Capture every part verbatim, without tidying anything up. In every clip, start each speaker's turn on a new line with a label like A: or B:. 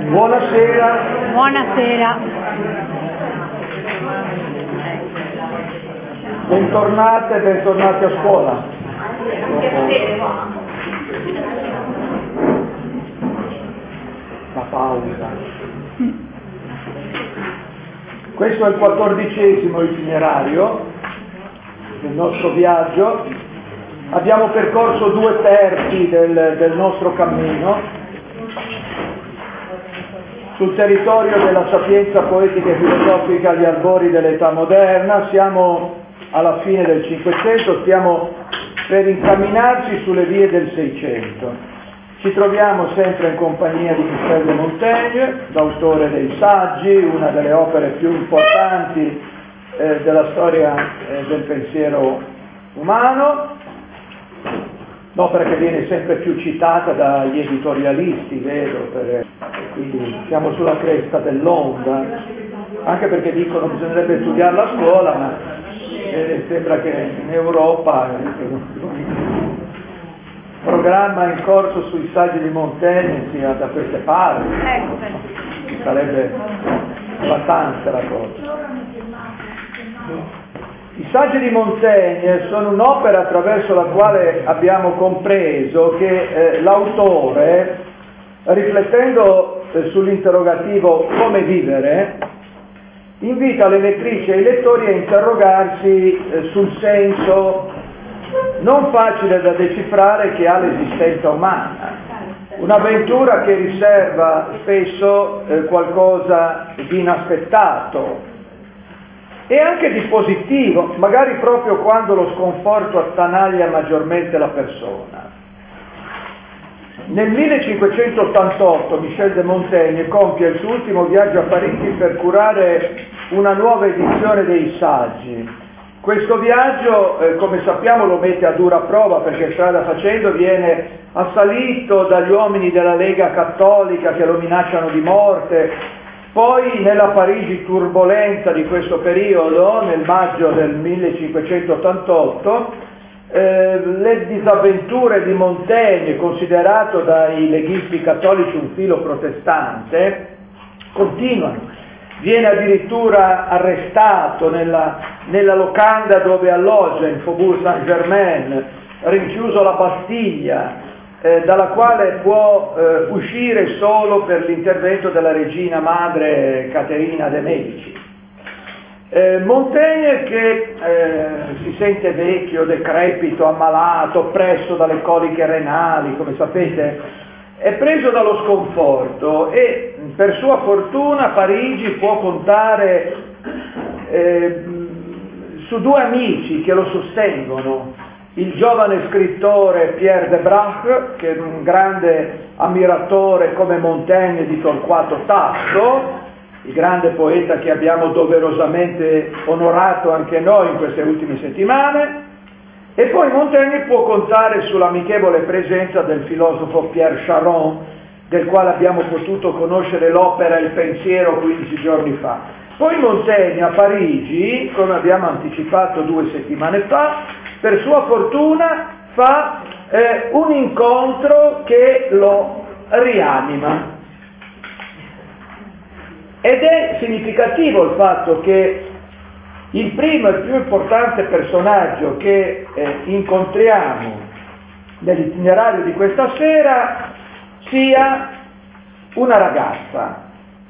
A: Buonasera.
B: Buonasera.
A: Bentornate e bentornati a scuola. La pausa. Questo è il quattordicesimo itinerario del nostro viaggio. Abbiamo percorso due terzi del, del nostro cammino sul territorio della sapienza poetica e filosofica agli albori dell'età moderna. Siamo alla fine del Cinquecento, stiamo per incamminarci sulle vie del Seicento. Ci troviamo sempre in compagnia di Michel de Montaigne, l'autore dei Saggi, una delle opere più importanti eh, della storia eh, del pensiero umano, l'opera che viene sempre più citata dagli editorialisti, vedo, per, quindi siamo sulla cresta dell'onda, anche perché dicono che bisognerebbe studiarla a scuola, ma eh, sembra che in Europa il programma in corso sui saggi di Montaigne sia da queste parti. Sarebbe eclatante la cosa. I saggi di Montaigne sono un'opera attraverso la quale abbiamo compreso che eh, l'autore, riflettendo eh, sull'interrogativo come vivere, invita le lettrici e i lettori a interrogarsi eh, sul senso non facile da decifrare che ha l'esistenza umana, un'avventura che riserva spesso eh, qualcosa di inaspettato e anche di positivo, magari proprio quando lo sconforto attanaglia maggiormente la persona. Nel millecinquecentottantotto Michel de Montaigne compie il suo ultimo viaggio a Parigi per curare una nuova edizione dei Saggi. Questo viaggio, eh, come sappiamo, lo mette a dura prova perché strada facendo viene assalito dagli uomini della Lega Cattolica che lo minacciano di morte. Poi nella Parigi turbolenta di questo periodo, nel maggio del millecinquecentottantotto, eh, le disavventure di Montaigne, considerato dai leghisti cattolici un filo protestante, continuano. Viene addirittura arrestato nella, nella locanda dove alloggia, in Faubourg Saint-Germain, rinchiuso alla Bastiglia, eh, dalla quale può eh, uscire solo per l'intervento della regina madre Caterina de' Medici. Eh, Montaigne, che eh, si sente vecchio, decrepito, ammalato, oppresso dalle coliche renali, come sapete, è preso dallo sconforto e per sua fortuna Parigi può contare eh, su due amici che lo sostengono: il giovane scrittore Pierre de Braque, che è un grande ammiratore come Montaigne di Torquato Tasso, il grande poeta che abbiamo doverosamente onorato anche noi in queste ultime settimane. E poi Montaigne può contare sull'amichevole presenza del filosofo Pierre Charon, del quale abbiamo potuto conoscere l'opera e il pensiero quindici giorni fa. Poi Montaigne a Parigi, come abbiamo anticipato due settimane fa, per sua fortuna fa eh, un incontro che lo rianima. Ed è significativo il fatto che il primo e più importante personaggio che eh, incontriamo nell'itinerario di questa sera sia una ragazza,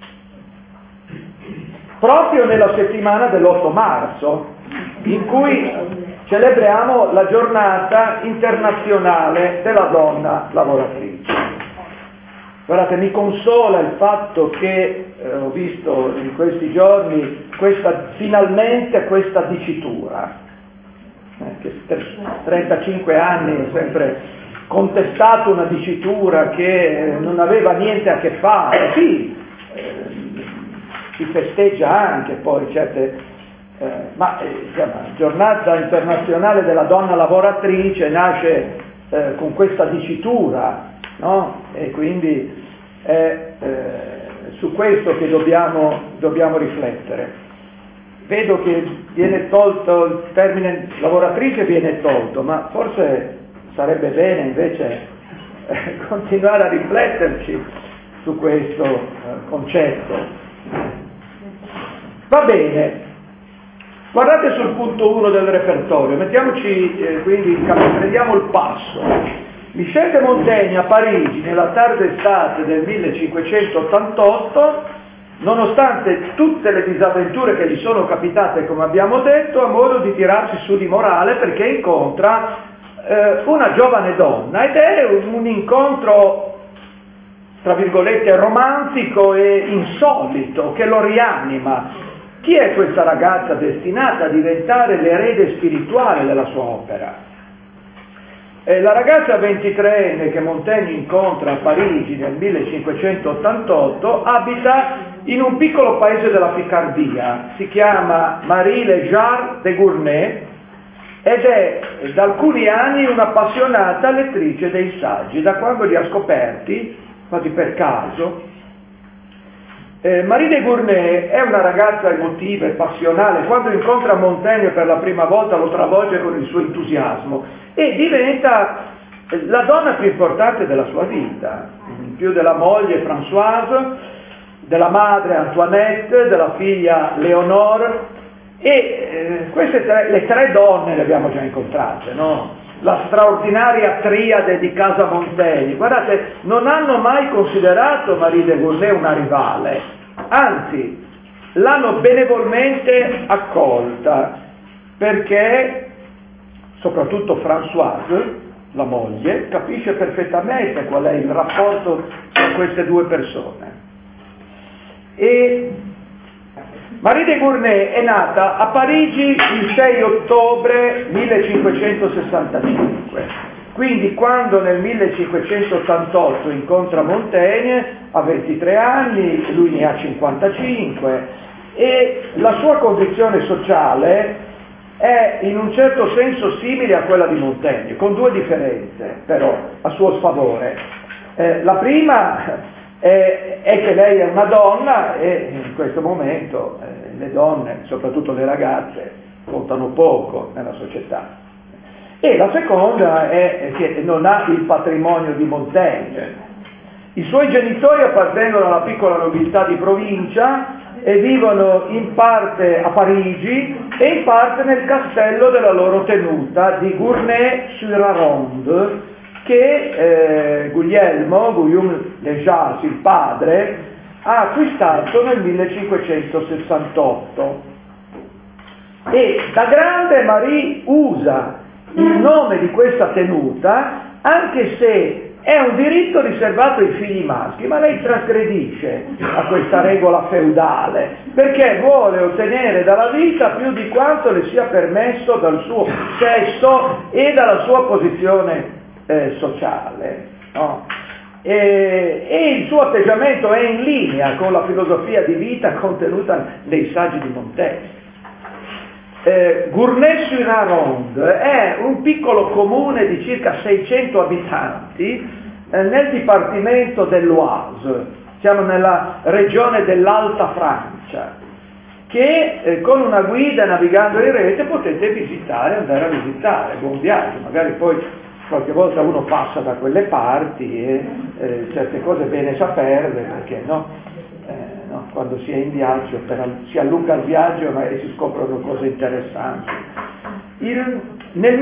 A: proprio nella settimana dell'otto marzo, in cui celebriamo la giornata internazionale della donna lavoratrice. Guardate, mi consola il fatto che eh, ho visto in questi giorni questa, finalmente questa dicitura, eh, che per trentacinque anni ho sempre contestato una dicitura che non aveva niente a che fare. Sì, eh, si festeggia anche poi certe, eh, ma eh, insomma, giornata internazionale della donna lavoratrice nasce eh, con questa dicitura, no? E quindi è eh, su questo che dobbiamo, dobbiamo riflettere. Vedo che viene tolto il termine lavoratrice, viene tolto, ma forse sarebbe bene invece eh, continuare a rifletterci su questo eh, concetto. Va bene, guardate sul punto uno del repertorio, mettiamoci eh, quindi, prendiamo il passo. Michel de Montaigne a Parigi nella tarda estate del millecinquecentottantotto, nonostante tutte le disavventure che gli sono capitate, come abbiamo detto, ha modo di tirarsi su di morale perché incontra eh, una giovane donna, ed è un, un incontro, tra virgolette, romantico e insolito, che lo rianima. Chi è questa ragazza destinata a diventare l'erede spirituale della sua opera? Eh, la ragazza ventitreenne che Montaigne incontra a Parigi nel millecinquecentottantotto abita in un piccolo paese della Piccardia, si chiama Marie Léjard de Gournay ed è da alcuni anni un'appassionata lettrice dei saggi, da quando li ha scoperti, quasi per caso. Eh, Marie de Gournay è una ragazza emotiva e passionale. Quando incontra Montaigne per la prima volta lo travolge con il suo entusiasmo e diventa la donna più importante della sua vita, più della moglie Françoise, della madre Antoinette, della figlia Léonore, e eh, queste tre, le tre donne le abbiamo già incontrate, no? La straordinaria triade di casa Montaigne. Guardate, non hanno mai considerato Marie de Gournay una rivale, anzi l'hanno benevolmente accolta, perché soprattutto Françoise, la moglie, capisce perfettamente qual è il rapporto tra queste due persone. E Marie de Gournay è nata a Parigi il sei ottobre millecinquecentosessantacinque, quindi quando nel millecinquecentottantotto incontra Montaigne ha ventitré anni, lui ne ha cinquantacinque, e la sua condizione sociale è in un certo senso simile a quella di Montaigne, con due differenze però a suo sfavore. Eh, la prima è, è che lei è una donna e in questo momento eh, le donne, soprattutto le ragazze, contano poco nella società. E la seconda è che non ha il patrimonio di Montaigne. I suoi genitori appartengono alla piccola nobiltà di provincia e vivono in parte a Parigi e in parte nel castello della loro tenuta di Gournay-sur-Aronde, che eh, Guglielmo, Guillaume Léjard, il padre, ha acquistato nel millecinquecentosessantotto. E da grande Marie usa il nome di questa tenuta, anche se è un diritto riservato ai figli maschi, ma lei trasgredisce a questa regola feudale, perché vuole ottenere dalla vita più di quanto le sia permesso dal suo sesso e dalla sua posizione eh, sociale. No? E, e il suo atteggiamento è in linea con la filosofia di vita contenuta nei saggi di Montaigne. Eh, Gournay-sur-Aronde è un piccolo comune di circa seicento abitanti eh, nel dipartimento dell'Oise, siamo nella regione dell'Alta Francia, che eh, con una guida navigando in rete potete visitare, andare a visitare. Buon viaggio, magari poi qualche volta uno passa da quelle parti e eh, certe cose è bene saperle, perché no? No, quando si è in viaggio, per, si allunga il viaggio, magari si scoprono cose interessanti. Il, nel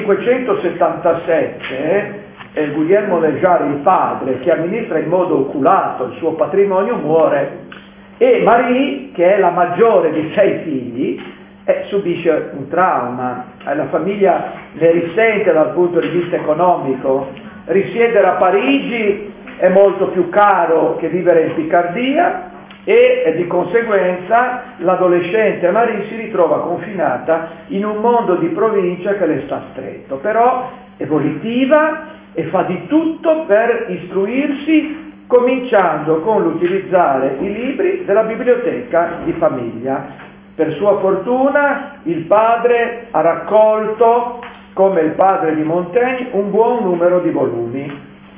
A: millecinquecentosettantasette eh, Guglielmo Léjard, il padre, che amministra in modo oculato il suo patrimonio, muore e Marie, che è la maggiore di sei figli, eh, subisce un trauma. Eh, la famiglia ne risente dal punto di vista economico. Risiedere a Parigi è molto più caro che vivere in Piccardia, e di conseguenza l'adolescente Marie si ritrova confinata in un mondo di provincia che le sta stretto, però è volitiva e fa di tutto per istruirsi, cominciando con l'utilizzare i libri della biblioteca di famiglia. Per sua fortuna il padre ha raccolto, come il padre di Montaigne, un buon numero di volumi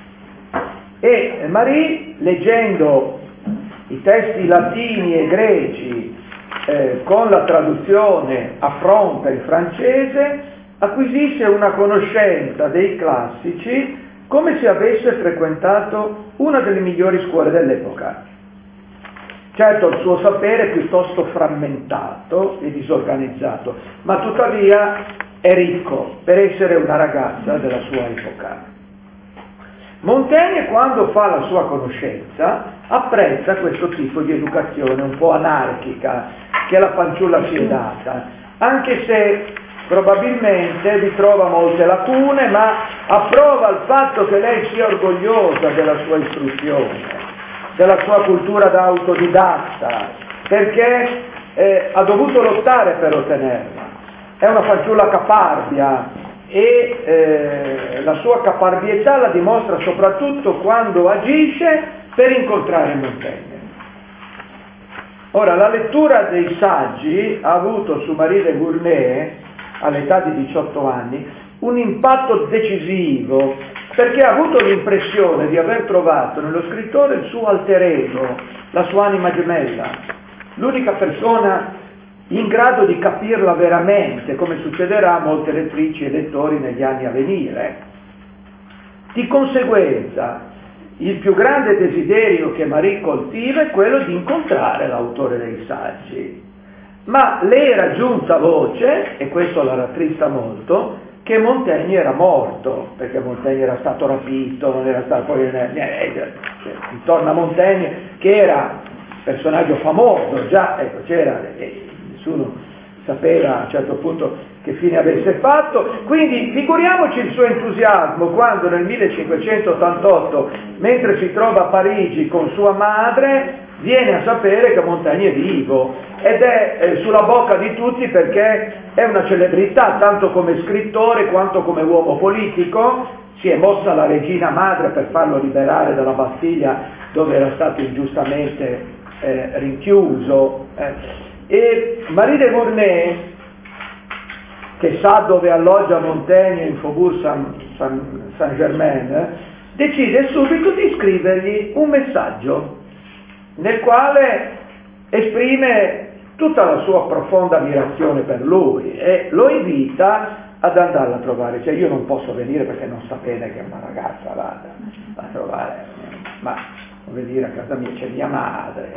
A: e Marie, leggendo i testi latini e greci eh, con la traduzione a fronte in francese, acquisisce una conoscenza dei classici come se avesse frequentato una delle migliori scuole dell'epoca. Certo, il suo sapere è piuttosto frammentato e disorganizzato, ma tuttavia è ricco per essere una ragazza della sua epoca. Montaigne, quando fa la sua conoscenza, apprezza questo tipo di educazione un po' anarchica che la fanciulla si è data, anche se probabilmente vi trova molte lacune, ma approva il fatto che lei sia orgogliosa della sua istruzione, della sua cultura da autodidatta, perché eh, ha dovuto lottare per ottenerla. È una fanciulla caparbia e eh, la sua caparbietà la dimostra soprattutto quando agisce per incontrare Montaigne. Ora, la lettura dei saggi ha avuto su Marie de Gournay, all'età di diciotto anni, un impatto decisivo, perché ha avuto l'impressione di aver trovato nello scrittore il suo alter ego, la sua anima gemella, l'unica persona in grado di capirla veramente, come succederà a molte lettrici e lettori negli anni a venire. Di conseguenza, il più grande desiderio che Marie coltiva è quello di incontrare l'autore dei saggi. Ma le era giunta voce, e questo la rattrista molto, che Montaigne era morto, perché Montaigne era stato rapito, non era stato poi cioè, intorno a Montaigne, che era un personaggio famoso, già ecco, c'era, eh, nessuno sapeva a un certo punto che fine avesse fatto, quindi figuriamoci il suo entusiasmo quando nel millecinquecentottantotto, mentre si trova a Parigi con sua madre, viene a sapere che Montaigne è vivo ed è eh, sulla bocca di tutti perché è una celebrità tanto come scrittore quanto come uomo politico. Si è mossa la regina madre per farlo liberare dalla Bastiglia dove era stato ingiustamente eh, rinchiuso eh. E Marie de Gournay, che sa dove alloggia Montaigne in Faubourg Saint-Germain, eh, decide subito di scrivergli un messaggio nel quale esprime tutta la sua profonda ammirazione per lui e lo invita ad andarla a trovare. Cioè, io non posso venire perché non sta bene che una ragazza vada a trovare, ma vuol dire a casa mia c'è mia madre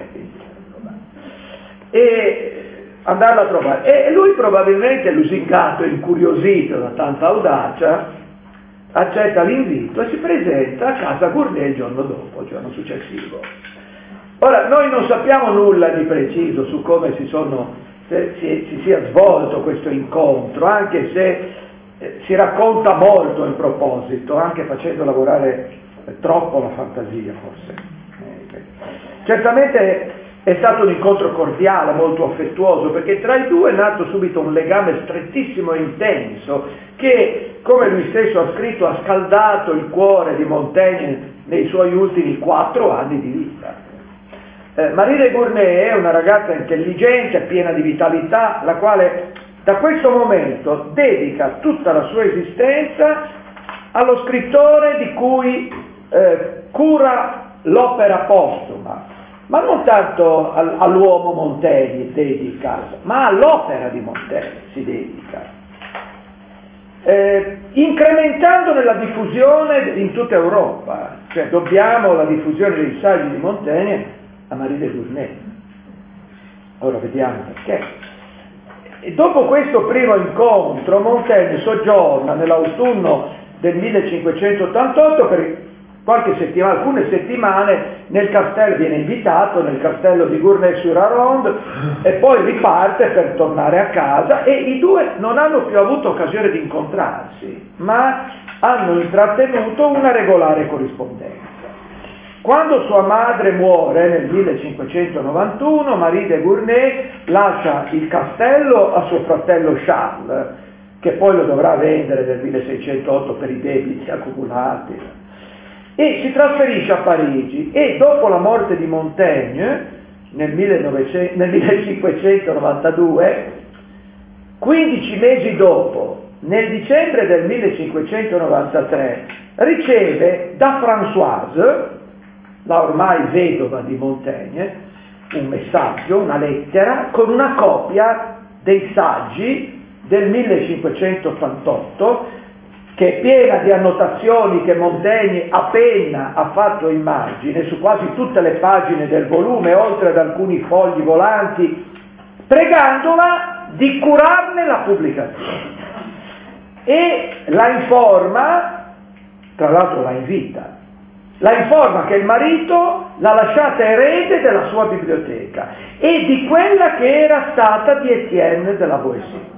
A: e andarla a trovare. E lui, probabilmente lusingato e incuriosito da tanta audacia, accetta l'invito e si presenta a casa Gournay il giorno dopo, il giorno successivo. Ora, noi non sappiamo nulla di preciso su come si, sono, se, si, si sia svolto questo incontro, anche se eh, si racconta molto in proposito, anche facendo lavorare eh, troppo la fantasia forse. Eh, certamente è stato un incontro cordiale, molto affettuoso, perché tra i due è nato subito un legame strettissimo e intenso che, come lui stesso ha scritto, ha scaldato il cuore di Montaigne nei suoi ultimi quattro anni di vita. Eh, Marie de Gournay è una ragazza intelligente, piena di vitalità, la quale da questo momento dedica tutta la sua esistenza allo scrittore di cui eh, cura l'opera postuma, ma non tanto al, all'uomo Montaigne dedica, ma all'opera di Montaigne si dedica, eh, incrementandone la diffusione in tutta Europa. Cioè, dobbiamo la diffusione dei saggi di Montaigne a Marie de Gournay. Ora vediamo perché. E dopo questo primo incontro Montaigne soggiorna nell'autunno del millecinquecentottantotto per qualche settimana, alcune settimane nel castello, viene invitato nel castello di Gournay-sur-Aronde e poi riparte per tornare a casa, e i due non hanno più avuto occasione di incontrarsi, ma hanno intrattenuto una regolare corrispondenza. Quando sua madre muore nel millecinquecentonovantuno, Marie de Gournay lascia il castello a suo fratello Charles, che poi lo dovrà vendere nel milleseicentotto per i debiti accumulati, e si trasferisce a Parigi, e dopo la morte di Montaigne nel, nel millecinquecentonovantadue, quindici mesi dopo, nel dicembre del millecinquecentonovantatré, riceve da Françoise, la ormai vedova di Montaigne, un messaggio, una lettera, con una copia dei saggi del millecinquecentottantotto che è piena di annotazioni che Montaigne a penna ha fatto in margine su quasi tutte le pagine del volume, oltre ad alcuni fogli volanti, pregandola di curarne la pubblicazione. E la informa, tra l'altro la invita, la informa che il marito l'ha lasciata erede della sua biblioteca e di quella che era stata di Etienne de la Boétie.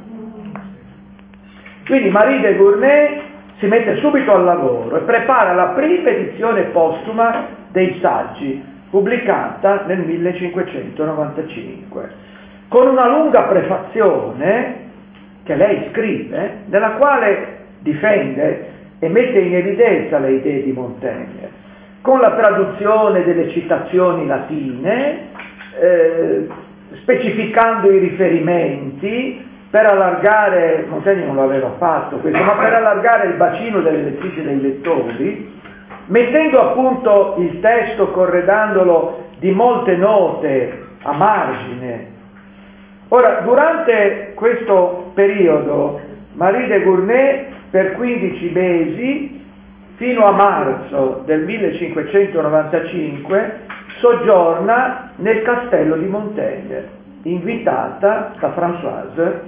A: Quindi Marie de Gournay si mette subito al lavoro e prepara la prima edizione postuma dei saggi, pubblicata nel millecinquecentonovantacinque, con una lunga prefazione che lei scrive, nella quale difende e mette in evidenza le idee di Montaigne, con la traduzione delle citazioni latine, eh, specificando i riferimenti, per allargare, Montaigne non l'aveva fatto questo, ma per allargare il bacino delle lettrici e dei lettori, mettendo appunto il testo, corredandolo di molte note a margine. Ora, durante questo periodo, Marie de Gournay, per quindici mesi, fino a marzo del millecinquecentonovantacinque, soggiorna nel castello di Montaigne, invitata da Françoise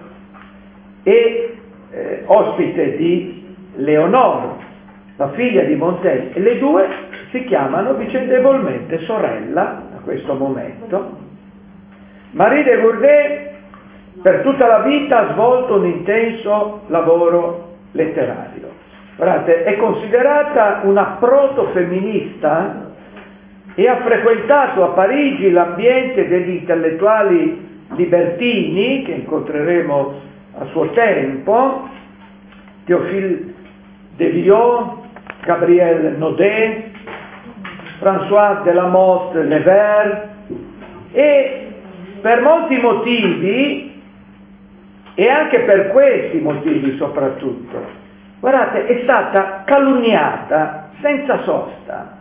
A: e eh, ospite di Léonore, la figlia di Montaigne, e le due si chiamano vicendevolmente sorella a questo momento. Marie de Gournay per tutta la vita ha svolto un intenso lavoro letterario. Guardate, è considerata una proto-femminista e ha frequentato a Parigi l'ambiente degli intellettuali libertini, che incontreremo a suo tempo, Théophile de Villon, Gabriel Naudet, François de la Motte Levert, e per molti motivi, e anche per questi motivi soprattutto, guardate, è stata calunniata senza sosta.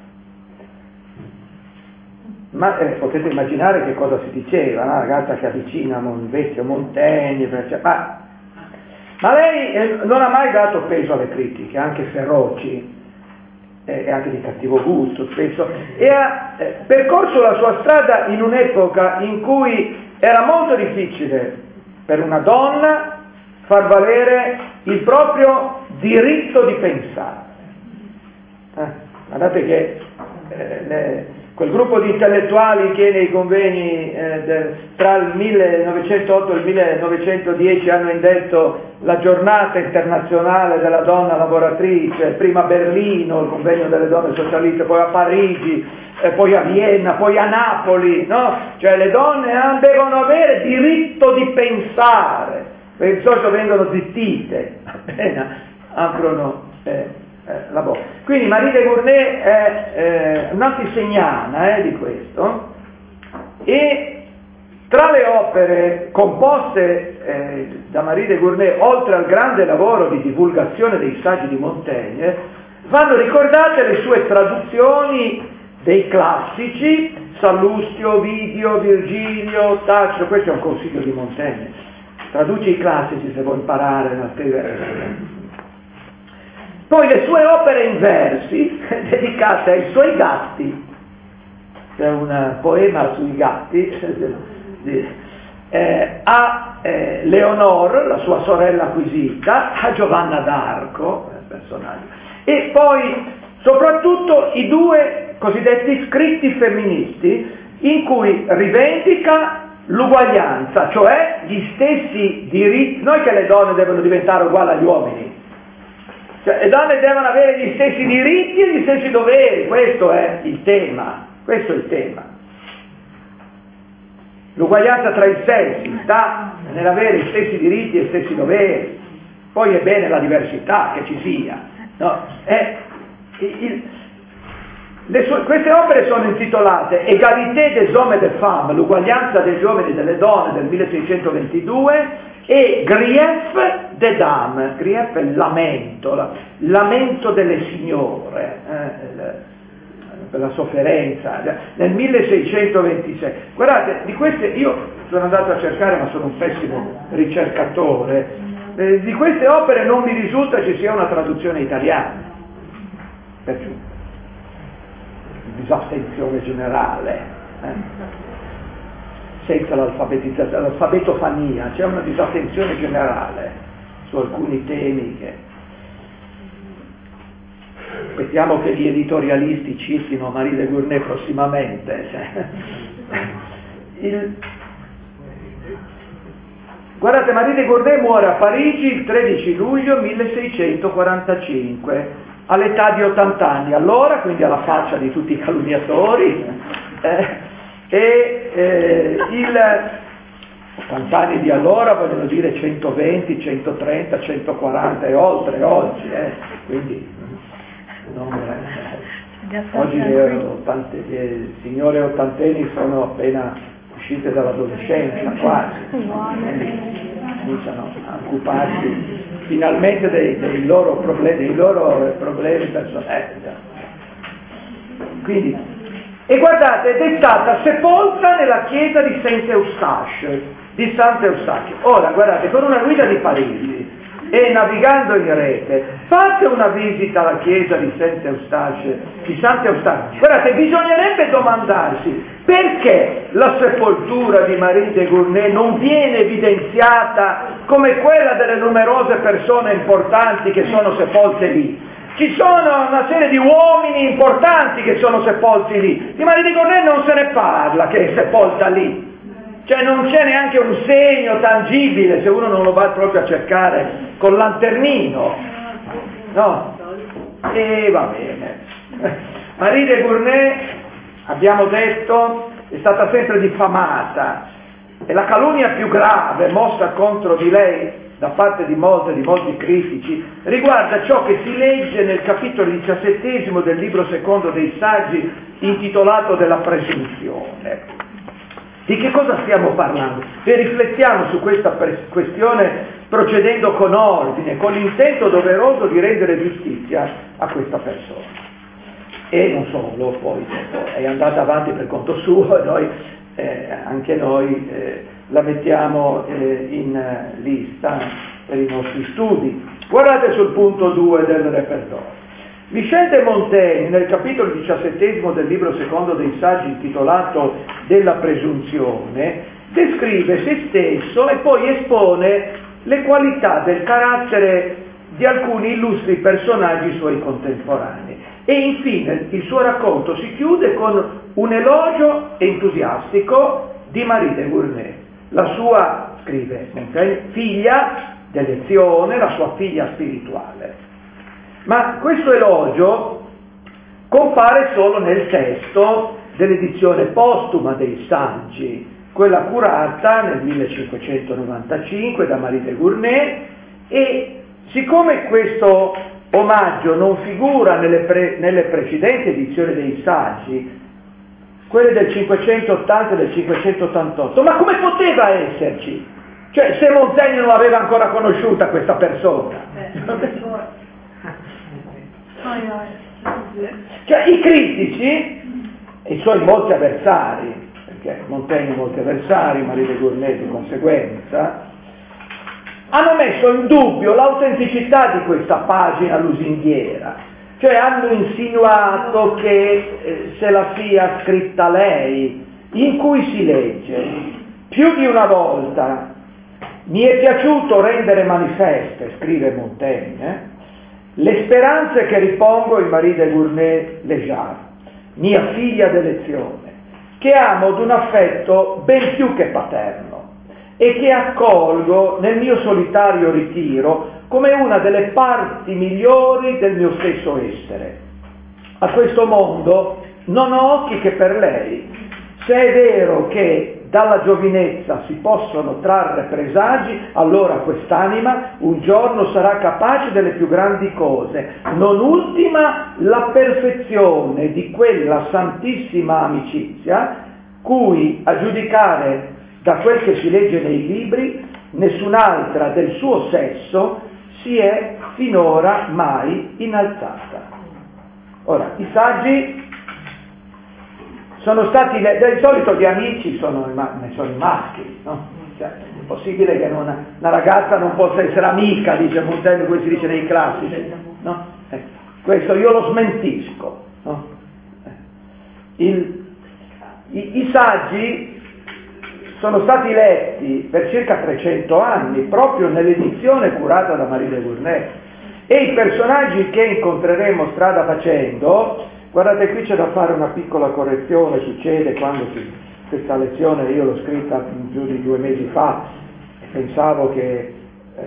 A: Ma eh, potete immaginare che cosa si diceva, una ragazza che avvicina un vecchio Montaigne, ma, ma lei eh, non ha mai dato peso alle critiche, anche feroci, eh, e anche di cattivo gusto spesso, e ha eh, percorso la sua strada in un'epoca in cui era molto difficile per una donna far valere il proprio diritto di pensare. Eh, guardate che eh, le, quel gruppo di intellettuali che nei convegni eh, del, tra il millenovecentotto e il millenovecentodieci hanno indetto la giornata internazionale della donna lavoratrice, prima a Berlino, il convegno delle donne socialiste, poi a Parigi, eh, poi a Vienna, poi a Napoli, no? Cioè le donne ah, devono avere diritto di pensare, perché di solito vengono zittite appena aprono eh, eh, la bocca. Quindi Marie de Gournay è eh, un'antesignana eh, di questo, e tra le opere composte eh, da Marie de Gournay, oltre al grande lavoro di divulgazione dei saggi di Montaigne, vanno ricordate le sue traduzioni dei classici, Sallustio, Ovidio, Virgilio, Tacito. Questo è un consiglio di Montaigne: traduci i classici se vuoi imparare a scrivere. Poi le sue opere in versi dedicate ai suoi gatti, c'è un poema sui gatti, eh, a eh, Leonore, la sua sorella acquisita, a Giovanna d'Arco, eh, personaggio, e poi soprattutto i due cosiddetti scritti femministi, in cui rivendica l'uguaglianza, cioè gli stessi diritti, non che le donne devono diventare uguali agli uomini, cioè le donne devono avere gli stessi diritti e gli stessi doveri, questo è il tema, questo è il tema. L'uguaglianza tra i sessi sta nell'avere gli stessi diritti e gli stessi doveri, poi è bene la diversità che ci sia, no? È, il, le sue, queste opere sono intitolate Égalité des hommes et des femmes, l'uguaglianza degli uomini e delle donne del milleseicentoventidue, e Grief des dames, Grief è il lamento, la, lamento delle signore, eh, per la sofferenza, nel milleseicentoventisei. Guardate, di queste io sono andato a cercare, ma sono un pessimo ricercatore, eh, di queste opere non mi risulta ci sia una traduzione italiana, per giù, disattenzione generale, eh? Senza l'alfabetizzazione, l'alfabetofania, c'è una disattenzione generale su alcuni temi che aspettiamo che gli editorialisti citino Marie de Gournay prossimamente. Il... Guardate, Marie de Gournay muore a Parigi il tredici luglio milleseicentoquarantacinque all'età di ottanta anni, allora, quindi alla faccia di tutti i calunniatori, eh, e eh, il ottanta anni di allora vogliono dire centoventi, centotrenta, centoquaranta e oltre oggi, eh, quindi non, eh, oggi le, ottante, le signore ottantenni sono appena uscite dall'adolescenza quasi, cominciano a occuparsi finalmente dei, dei loro problemi, dei loro problemi personali. Quindi, e guardate, ed è stata sepolta nella chiesa di Saint-Eustache, di Sant'Eustache. Ora, guardate, con una guida di Parigi e navigando in rete, fate una visita alla chiesa di Saint-Eustache, di Sant'Eustache. Guardate, bisognerebbe domandarsi perché la sepoltura di Marie de Gournay non viene evidenziata come quella delle numerose persone importanti che sono sepolte lì. Ci sono una serie di uomini importanti che sono sepolti lì, di Marie de Gournay non se ne parla che è sepolta lì, cioè non c'è neanche un segno tangibile se uno non lo va proprio a cercare col lanternino, no? E va bene. Marie de Gournay, abbiamo detto, è stata sempre diffamata e la calunnia più grave mossa contro di lei da parte di molti, di molti critici, riguarda ciò che si legge nel capitolo diciassettesimo del libro secondo dei Saggi, intitolato della presunzione. Di che cosa stiamo parlando? E riflettiamo su questa pre- questione procedendo con ordine, con l'intento doveroso di rendere giustizia a questa persona. E non solo, poi è andata avanti per conto suo e noi, eh, anche noi, eh, la mettiamo eh, in eh, lista per i nostri studi. Guardate sul punto due del repertorio. Michel de Montaigne, nel capitolo diciassettesimo del libro secondo dei Saggi intitolato Della presunzione, descrive se stesso e poi espone le qualità del carattere di alcuni illustri personaggi suoi contemporanei. E infine il suo racconto si chiude con un elogio entusiastico di Marie de Gournay, la sua, scrive Montaigne, figlia d'elezione, la sua figlia spirituale. Ma questo elogio compare solo nel testo dell'edizione postuma dei Saggi, quella curata nel millecinquecentonovantacinque da Marie de Gournay, e siccome questo omaggio non figura nelle, pre, nelle precedenti edizioni dei Saggi, quelle del cinquecentottanta e del cinquecentottantotto, ma come poteva esserci? Cioè, se Montaigne non aveva ancora conosciuta questa persona. Cioè, i critici, e i suoi molti avversari, perché Montaigne ha molti avversari, Marie de Gournay di conseguenza, hanno messo in dubbio l'autenticità di questa pagina lusinghiera, cioè hanno insinuato che eh, se la sia scritta lei, in cui si legge più di una volta: mi è piaciuto rendere manifeste, scrive Montaigne, eh, le speranze che ripongo in Marie de Gournay Léjart, mia figlia d'elezione, che amo d'un affetto ben più che paterno e che accolgo nel mio solitario ritiro come una delle parti migliori del mio stesso essere. A questo mondo non ho occhi che per lei, se è vero che dalla giovinezza si possono trarre presagi, allora quest'anima un giorno sarà capace delle più grandi cose, non ultima la perfezione di quella santissima amicizia, cui, a giudicare da quel che si legge nei libri, nessun'altra del suo sesso si è finora mai innalzata. Ora, i saggi sono stati, di solito gli amici sono, sono i maschi, no? Cioè, è possibile che una, una ragazza non possa essere amica, dice Montaigne, come si dice nei classici, no? Eh, questo io lo smentisco, no? Eh, il, i, I saggi sono stati letti per circa trecento anni, proprio nell'edizione curata da Marie de Gournay, e i personaggi che incontreremo strada facendo, guardate, qui c'è da fare una piccola correzione, succede quando si, questa lezione io l'ho scritta più di due mesi fa e pensavo che eh,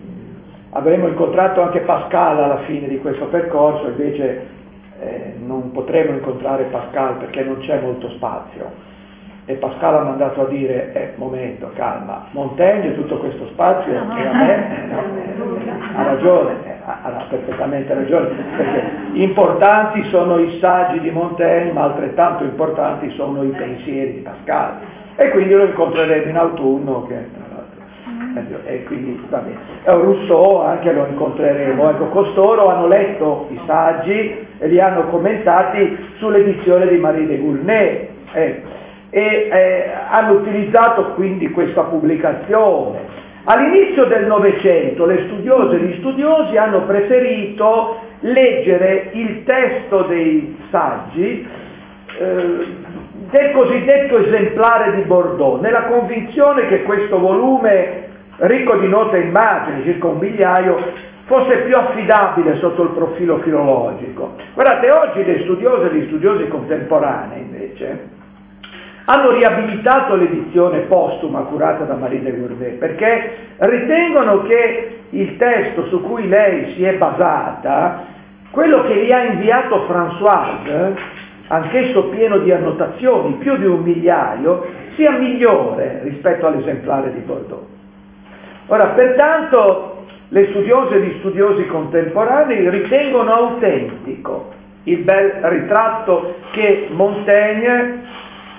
A: avremmo incontrato anche Pascal alla fine di questo percorso, invece eh, non potremo incontrare Pascal perché non c'è molto spazio. E Pascal ha mandato a dire, eh, momento, calma, Montaigne tutto questo spazio, e a me, no, ha ragione, ha, ha perfettamente ragione, perché importanti sono i saggi di Montaigne, ma altrettanto importanti sono i pensieri di Pascal, e quindi lo incontreremo in autunno, che tra l'altro, e quindi va bene. E Rousseau anche lo incontreremo, ecco, costoro hanno letto i saggi e li hanno commentati sull'edizione di Marie de Gournay, ecco. E eh, hanno utilizzato quindi questa pubblicazione. All'inizio del Novecento le studiose e gli studiosi hanno preferito leggere il testo dei saggi eh, del cosiddetto esemplare di Bordeaux, nella convinzione che questo volume ricco di note e immagini, circa un migliaio, fosse più affidabile sotto il profilo filologico. Guardate, oggi le studiose e gli studiosi contemporanei invece hanno riabilitato l'edizione postuma curata da Marie de Gournay perché ritengono che il testo su cui lei si è basata, quello che gli ha inviato Françoise, anch'esso pieno di annotazioni, più di un migliaio, sia migliore rispetto all'esemplare di Bordeaux. Ora, pertanto, le studiose e gli studiosi contemporanei ritengono autentico il bel ritratto che Montaigne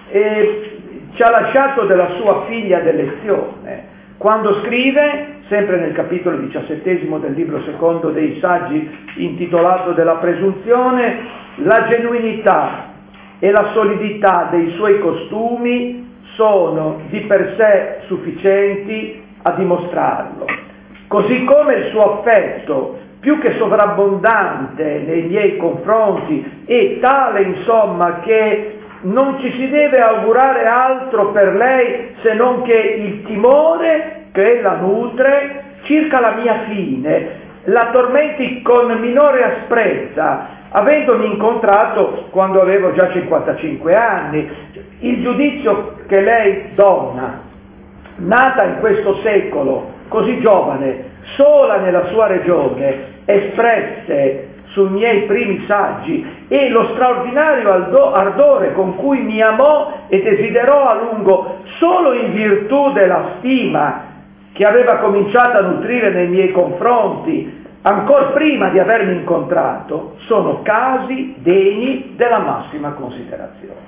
A: e ci ha lasciato della sua figlia d'elezione, quando scrive, sempre nel capitolo diciassettesimo del libro secondo dei saggi intitolato della presunzione, la genuinità e la solidità dei suoi costumi sono di per sé sufficienti a dimostrarlo, così come il suo affetto più che sovrabbondante nei miei confronti è tale, insomma, che non ci si deve augurare altro per lei se non che il timore che ella nutre circa la mia fine la tormenti con minore asprezza, avendomi incontrato quando avevo già cinquantacinque anni. Il giudizio che lei, donna, nata in questo secolo, così giovane, sola nella sua regione, espresse sui miei primi saggi e lo straordinario ardore con cui mi amò e desiderò a lungo solo in virtù della stima che aveva cominciato a nutrire nei miei confronti ancor prima di avermi incontrato, sono casi degni della massima considerazione.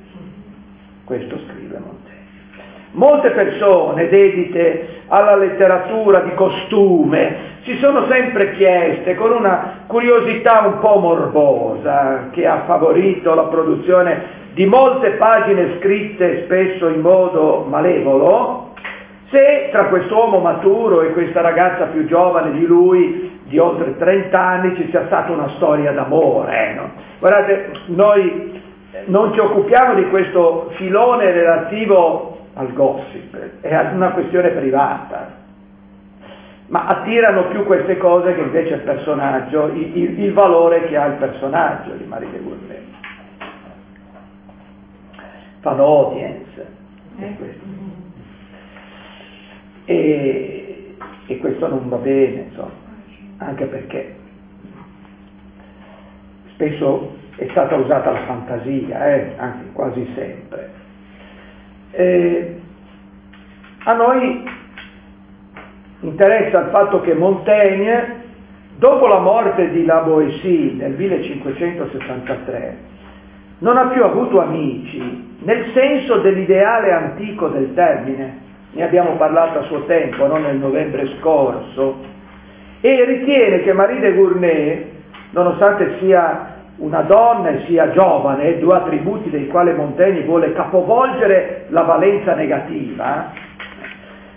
A: Questo scrive Montaigne. Molte persone dedite alla letteratura di costume si sono sempre chieste, con una curiosità un po' morbosa che ha favorito la produzione di molte pagine scritte spesso in modo malevolo, se tra quest'uomo maturo e questa ragazza più giovane di lui, di oltre trenta anni, ci sia stata una storia d'amore. No? Guardate, noi non ci occupiamo di questo filone relativo al gossip, è una questione privata, ma attirano più queste cose che invece il personaggio, il, il, il valore che ha il personaggio di Marie de Gournay. Fanno audience, e questo, e, e questo non va bene, insomma, anche perché spesso è stata usata la fantasia, eh, anche quasi sempre. Eh, a noi interessa il fatto che Montaigne, dopo la morte di La Boétie nel millecinquecentosessantatré, non ha più avuto amici, nel senso dell'ideale antico del termine, ne abbiamo parlato a suo tempo, no? Nel novembre scorso, e ritiene che Marie de Gournay, nonostante sia una donna e sia giovane, due attributi dei quali Montaigne vuole capovolgere la valenza negativa,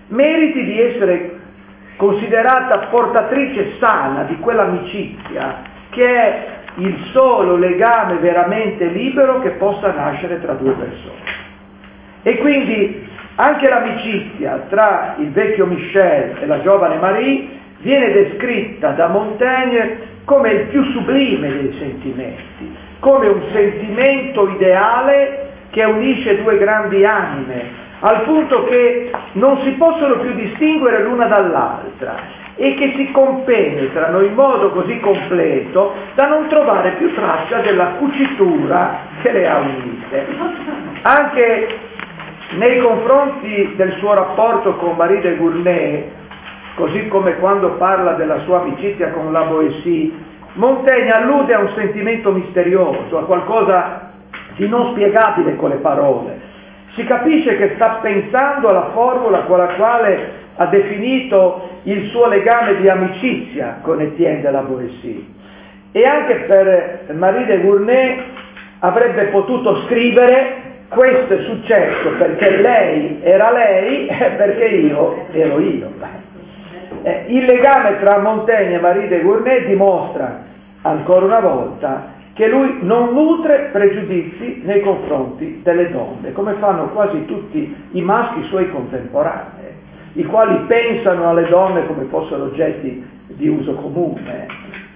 A: meriti di essere considerata portatrice sana di quell'amicizia che è il solo legame veramente libero che possa nascere tra due persone. E quindi anche l'amicizia tra il vecchio Michel e la giovane Marie viene descritta da Montaigne come il più sublime dei sentimenti, come un sentimento ideale che unisce due grandi anime, al punto che non si possono più distinguere l'una dall'altra e che si compenetrano in modo così completo da non trovare più traccia della cucitura che le ha unite. Anche nei confronti del suo rapporto con Marie de Gournay, così come quando parla della sua amicizia con la Boétie, Montaigne allude a un sentimento misterioso, a qualcosa di non spiegabile con le parole. Si capisce che sta pensando alla formula con la quale ha definito il suo legame di amicizia con Etienne de la Boétie. E anche per Marie de Gournay avrebbe potuto scrivere: questo è successo perché lei era lei e perché io ero io. Eh, il legame tra Montaigne e Marie de Gournay dimostra ancora una volta che lui non nutre pregiudizi nei confronti delle donne, come fanno quasi tutti i maschi suoi contemporanei, i quali pensano alle donne come fossero oggetti di uso comune.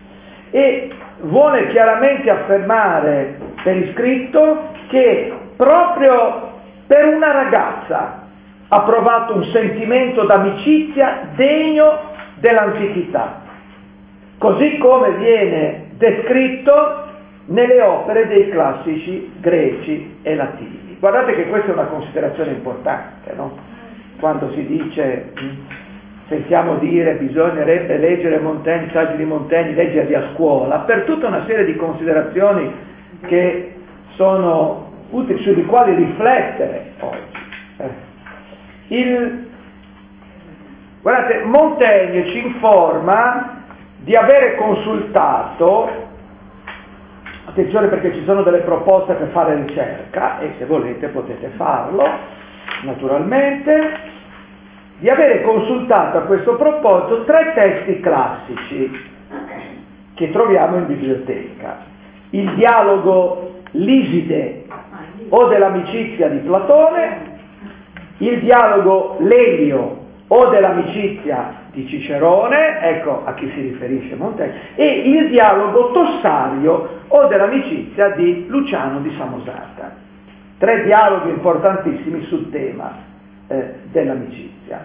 A: E vuole chiaramente affermare per iscritto che proprio per una ragazza ha provato un sentimento d'amicizia degno dell'antichità, così come viene descritto nelle opere dei classici greci e latini. Guardate che questa è una considerazione importante, no? Quando si dice, sentiamo dire, bisognerebbe leggere Montaigne, saggi di Montaigne, leggerli a scuola, per tutta una serie di considerazioni che sono utili, sui quali riflettere oggi. Eh. Il, guardate, Montaigne ci informa di avere consultato, attenzione perché ci sono delle proposte per fare ricerca e se volete potete farlo naturalmente, di avere consultato a questo proposito tre testi classici che troviamo in biblioteca: il dialogo Liside o dell'amicizia di Platone, il dialogo Lelio o dell'amicizia di Cicerone, ecco a chi si riferisce Montaigne, e il dialogo Tossario o dell'amicizia di Luciano di Samosata. Tre dialoghi importantissimi sul tema eh, dell'amicizia.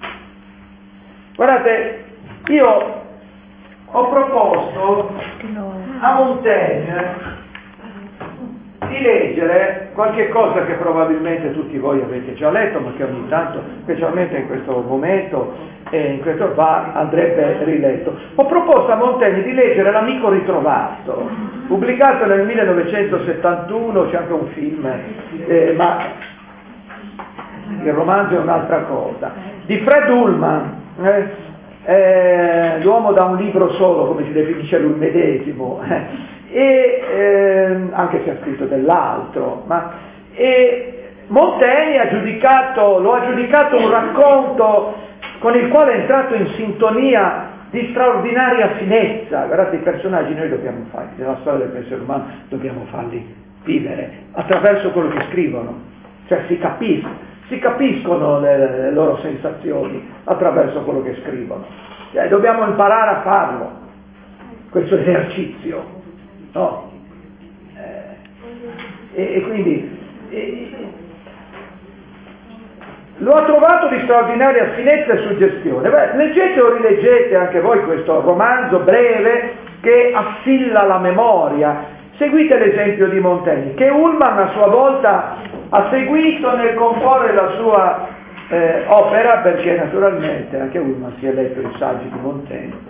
A: Guardate, io ho proposto a Montaigne di leggere qualche cosa che probabilmente tutti voi avete già letto, ma che ogni tanto, specialmente in questo momento, e in questo va, andrebbe riletto. Ho proposto a Montaigne di leggere L'amico ritrovato, pubblicato nel millenovecentosettantuno, c'è anche un film, eh, ma il romanzo è un'altra cosa, di Fred Ullman, eh, eh, l'uomo da un libro solo, come si definisce lui medesimo, eh, e eh, anche se ha scritto dell'altro, ma e Montaigne ha giudicato, lo ha giudicato un racconto con il quale è entrato in sintonia di straordinaria finezza. Guardate, i personaggi noi dobbiamo farli, nella storia del pensiero umano dobbiamo farli vivere attraverso quello che scrivono, cioè si capiscono, si capiscono le, le loro sensazioni attraverso quello che scrivono, cioè, dobbiamo imparare a farlo, questo esercizio. No. Eh, e, e quindi e, lo ha trovato di straordinaria finezza e suggestione. Beh, leggete o rileggete anche voi questo romanzo breve che affilla la memoria. Seguite l'esempio di Montaigne, che Ullman a sua volta ha seguito nel comporre la sua eh, opera, perché naturalmente anche Ullman si è letto i saggi di Montaigne.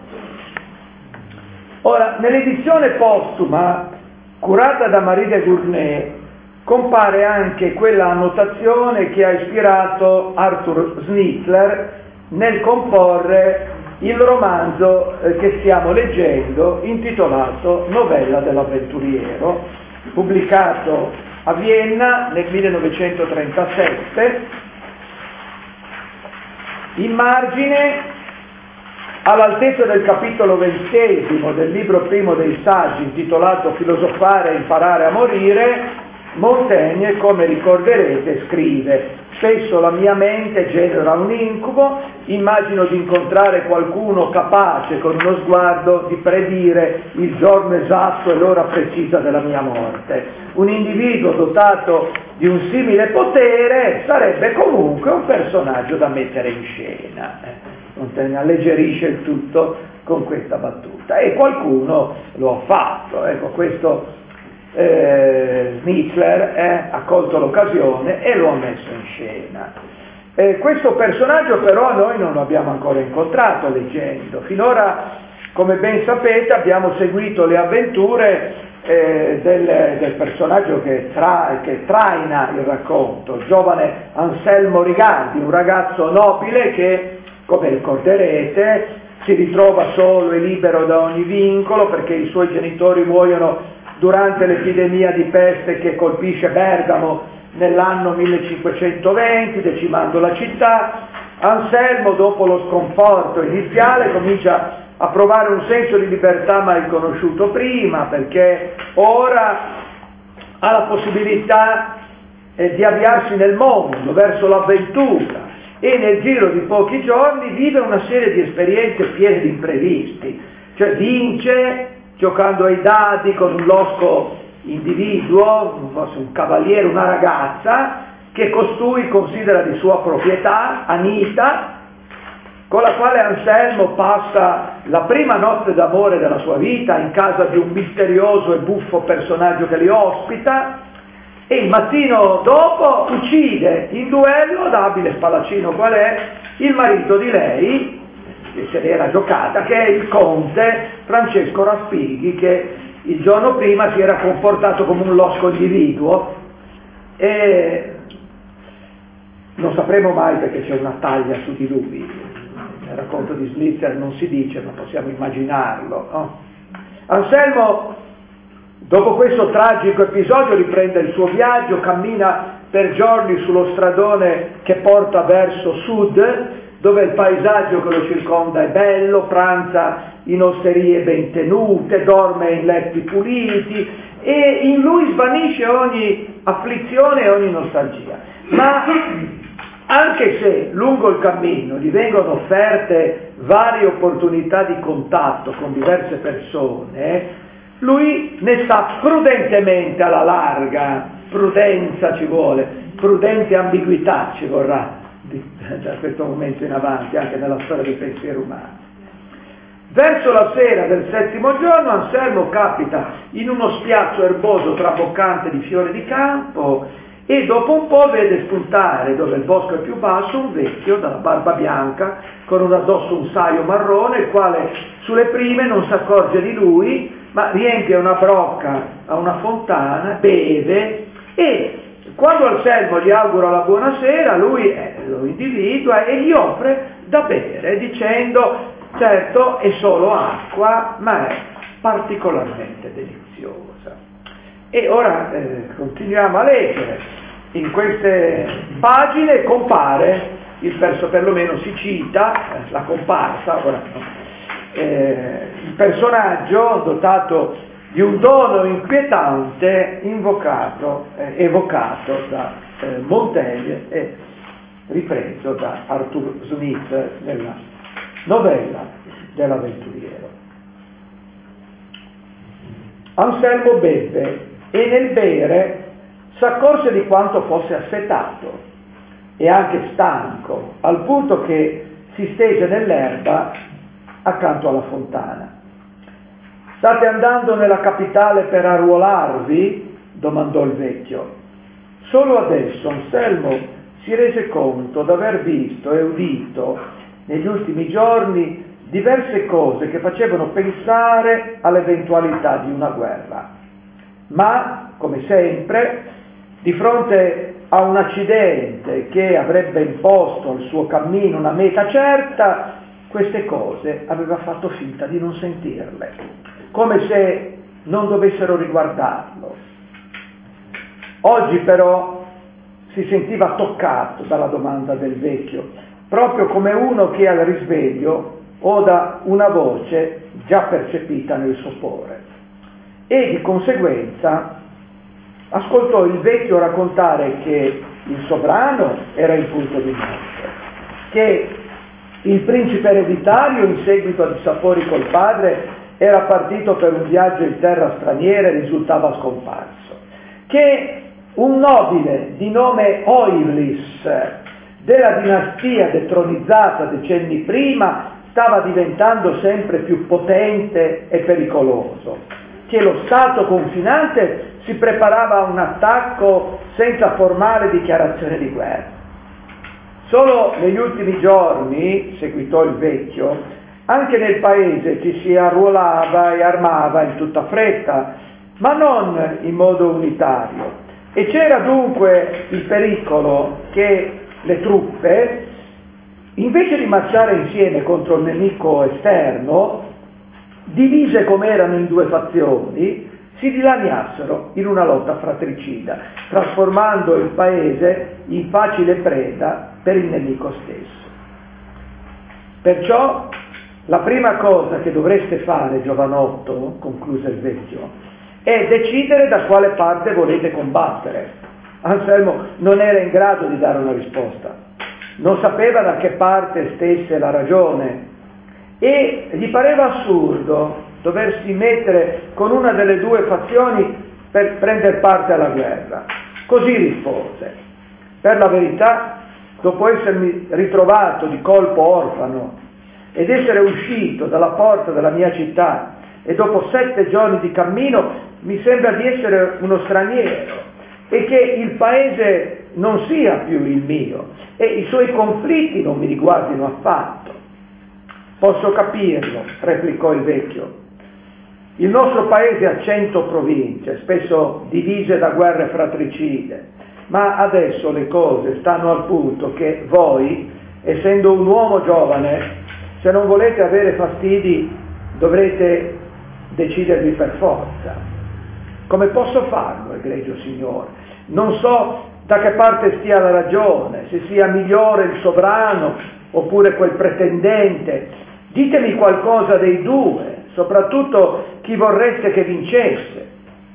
A: Ora, nell'edizione postuma, curata da Marie de Gournay, compare anche quella annotazione che ha ispirato Arthur Schnitzler nel comporre il romanzo eh, che stiamo leggendo, intitolato Novella dell'avventuriero, pubblicato a Vienna nel millenovecentotrentasette, In margine, all'altezza del capitolo ventesimo del libro primo dei saggi, intitolato Filosofare e imparare a morire, Montaigne, come ricorderete, scrive: spesso la mia mente genera un incubo, immagino di incontrare qualcuno capace con uno sguardo di predire il giorno esatto e l'ora precisa della mia morte. Un individuo dotato di un simile potere sarebbe comunque un personaggio da mettere in scena. Montaigne alleggerisce il tutto con questa battuta e qualcuno lo ha fatto. Ecco, questo Eh, Schnitzler eh, ha colto l'occasione e lo ha messo in scena. Eh, questo personaggio però noi non lo abbiamo ancora incontrato leggendo. Finora, come ben sapete, abbiamo seguito le avventure eh, del, del personaggio che, tra, che traina il racconto, il giovane Anselmo Rigardi, un ragazzo nobile che, come ricorderete, si ritrova solo e libero da ogni vincolo perché i suoi genitori muoiono durante l'epidemia di peste che colpisce Bergamo nell'anno millecinquecentoventi, decimando la città. Anselmo, dopo lo sconforto iniziale, comincia a provare un senso di libertà mai conosciuto prima, perché ora ha la possibilità eh, di avviarsi nel mondo, verso l'avventura, e nel giro di pochi giorni vive una serie di esperienze piene di imprevisti, cioè vince giocando ai dadi con un losco individuo, un cavaliere, una ragazza, che costui considera di sua proprietà, Anita, con la quale Anselmo passa la prima notte d'amore della sua vita in casa di un misterioso e buffo personaggio che li ospita, e il mattino dopo uccide in duello, da abile spadaccino qual è, il marito di lei, che se l'era giocata, che è il conte Francesco Raspighi, che il giorno prima si era comportato come un losco individuo, e non sapremo mai perché c'è una taglia su di lui. Nel racconto di Schnitzler non si dice, ma possiamo immaginarlo, no? Anselmo, dopo questo tragico episodio, riprende il suo viaggio, cammina per giorni sullo stradone che porta verso sud, dove il paesaggio che lo circonda è bello, pranza in osterie ben tenute, dorme in letti puliti, e in lui svanisce ogni afflizione e ogni nostalgia. Ma anche se lungo il cammino gli vengono offerte varie opportunità di contatto con diverse persone, lui ne sta prudentemente alla larga. Prudenza ci vuole, prudente ambiguità ci vorrà da questo momento in avanti anche nella storia dei pensieri umani. Verso la sera del settimo giorno Anselmo capita in uno spiazzo erboso traboccante di fiori di campo e dopo un po' vede spuntare, dove il bosco è più basso, un vecchio dalla barba bianca con un addosso un saio marrone, il quale sulle prime non si accorge di lui, ma riempie una brocca a una fontana, beve, e quando Anselmo gli augura la buonasera, lui eh, lo individua e gli offre da bere, dicendo: certo è solo acqua, ma è particolarmente deliziosa. E ora eh, continuiamo a leggere. In queste pagine compare il verso, perlomeno si cita eh, la comparsa, ora, eh, il personaggio dotato di un dono inquietante invocato, eh, evocato da eh, Montaigne e ripreso da Arthur Schnitzler nella novella dell'avventuriero. Anselmo beve e nel bere s'accorse di quanto fosse assetato e anche stanco, al punto che si stese nell'erba accanto alla fontana. «State andando nella capitale per arruolarvi?» domandò il vecchio. Solo adesso Anselmo si rese conto d'aver visto e udito negli ultimi giorni diverse cose che facevano pensare all'eventualità di una guerra. Ma, come sempre, di fronte a un accidente che avrebbe imposto al suo cammino una meta certa, queste cose aveva fatto finta di non sentirle, come se non dovessero riguardarlo. Oggi però si sentiva toccato dalla domanda del vecchio. proprio come uno che al risveglio oda una voce già percepita nel sopore. E di conseguenza ascoltò il vecchio raccontare che il sovrano era in punto di morte, che il principe ereditario, in seguito a dissapori col padre, era partito per un viaggio in terra straniera e risultava scomparso, che un nobile di nome Oilis, della dinastia detronizzata decenni prima, stava diventando sempre più potente e pericoloso, che lo Stato confinante si preparava a un attacco senza formale dichiarazione di guerra. Solo negli ultimi giorni, seguitò il vecchio, anche nel paese ci si arruolava e armava in tutta fretta, ma non in modo unitario. E c'era dunque il pericolo che le truppe, invece di marciare insieme contro il nemico esterno, divise come erano in due fazioni, si dilaniassero in una lotta fratricida, trasformando il paese in facile preda per il nemico stesso. Perciò la prima cosa che dovreste fare, giovanotto, concluse il vecchio, è decidere da quale parte volete combattere. Anselmo non era in grado di dare una risposta, non sapeva da che parte stesse la ragione e gli pareva assurdo doversi mettere con una delle due fazioni per prendere parte alla guerra. Così rispose: per la verità, dopo essermi ritrovato di colpo orfano ed essere uscito dalla porta della mia città e dopo sette giorni di cammino mi sembra di essere uno straniero e che il paese non sia più il mio e i suoi conflitti non mi riguardino affatto. Posso capirlo, replicò il vecchio. Il nostro paese ha cento province, spesso divise da guerre fratricide, ma adesso le cose stanno al punto che voi, essendo un uomo giovane, se non volete avere fastidi, dovrete decidervi per forza. Come posso farlo, egregio signore? Non so da che parte stia la ragione, se sia migliore il sovrano oppure quel pretendente. Ditemi qualcosa dei due, soprattutto chi vorreste che vincesse.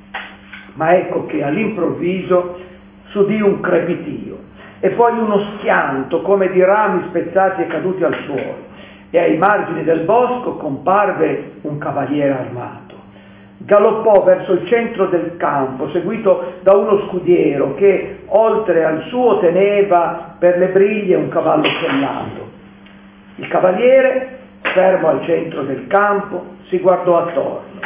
A: Ma ecco che all'improvviso s'udì un crepitio e poi uno schianto come di rami spezzati e caduti al suolo, e ai margini del bosco comparve un cavaliere armato. Galoppò verso il centro del campo, seguito da uno scudiero che oltre al suo teneva per le briglie un cavallo sellato. Il cavaliere, fermo al centro del campo, si guardò attorno.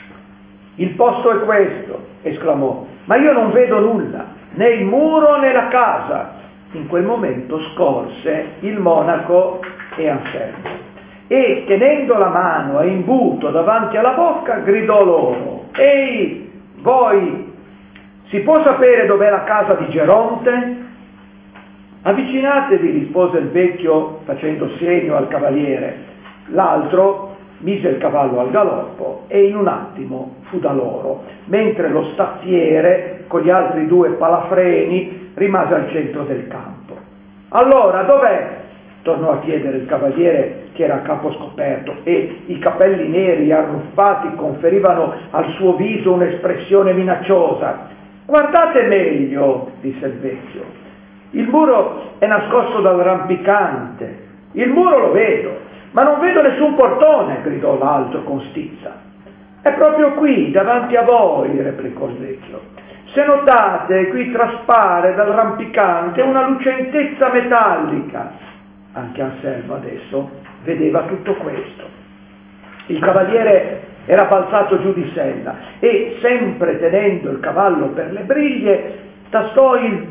A: «Il posto è questo», esclamò, «ma io non vedo nulla, né il muro né la casa». In quel momento scorse il monaco e Anselmo e, tenendo la mano a imbuto davanti alla bocca, gridò loro: «Ehi, voi, si può sapere dov'è la casa di Geronte?» «Avvicinatevi», rispose il vecchio facendo segno al cavaliere. L'altro mise il cavallo al galoppo e in un attimo fu da loro, mentre lo staffiere con gli altri due palafreni rimase al centro del campo. «Allora, dov'è?» tornò a chiedere il cavaliere, che era a capo scoperto, e i capelli neri arruffati conferivano al suo viso un'espressione minacciosa. «Guardate meglio», disse il vecchio. «Il muro è nascosto dal rampicante». «Il muro lo vedo, ma non vedo nessun portone», gridò l'altro con stizza. «È proprio qui, davanti a voi», replicò il vecchio. «Se notate, qui traspare dal rampicante una lucentezza metallica». Anche Anselmo adesso vedeva tutto questo. Il cavaliere era balzato giù di sella e, sempre tenendo il cavallo per le briglie, tastò il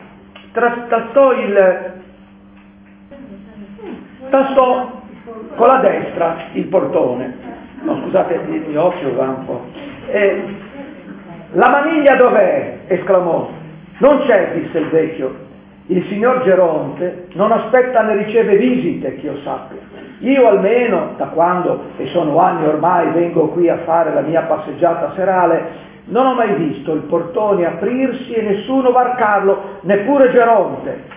A: tastò il tastò con la destra il portone. No, scusate, il mio occhio va un po'. Eh, «La maniglia dov'è?» esclamò. «Non c'è», disse il vecchio. «Il signor Geronte non aspetta né riceve visite, che io sappia. Io almeno, da quando, e sono anni ormai, vengo qui a fare la mia passeggiata serale, non ho mai visto il portone aprirsi e nessuno varcarlo, neppure Geronte».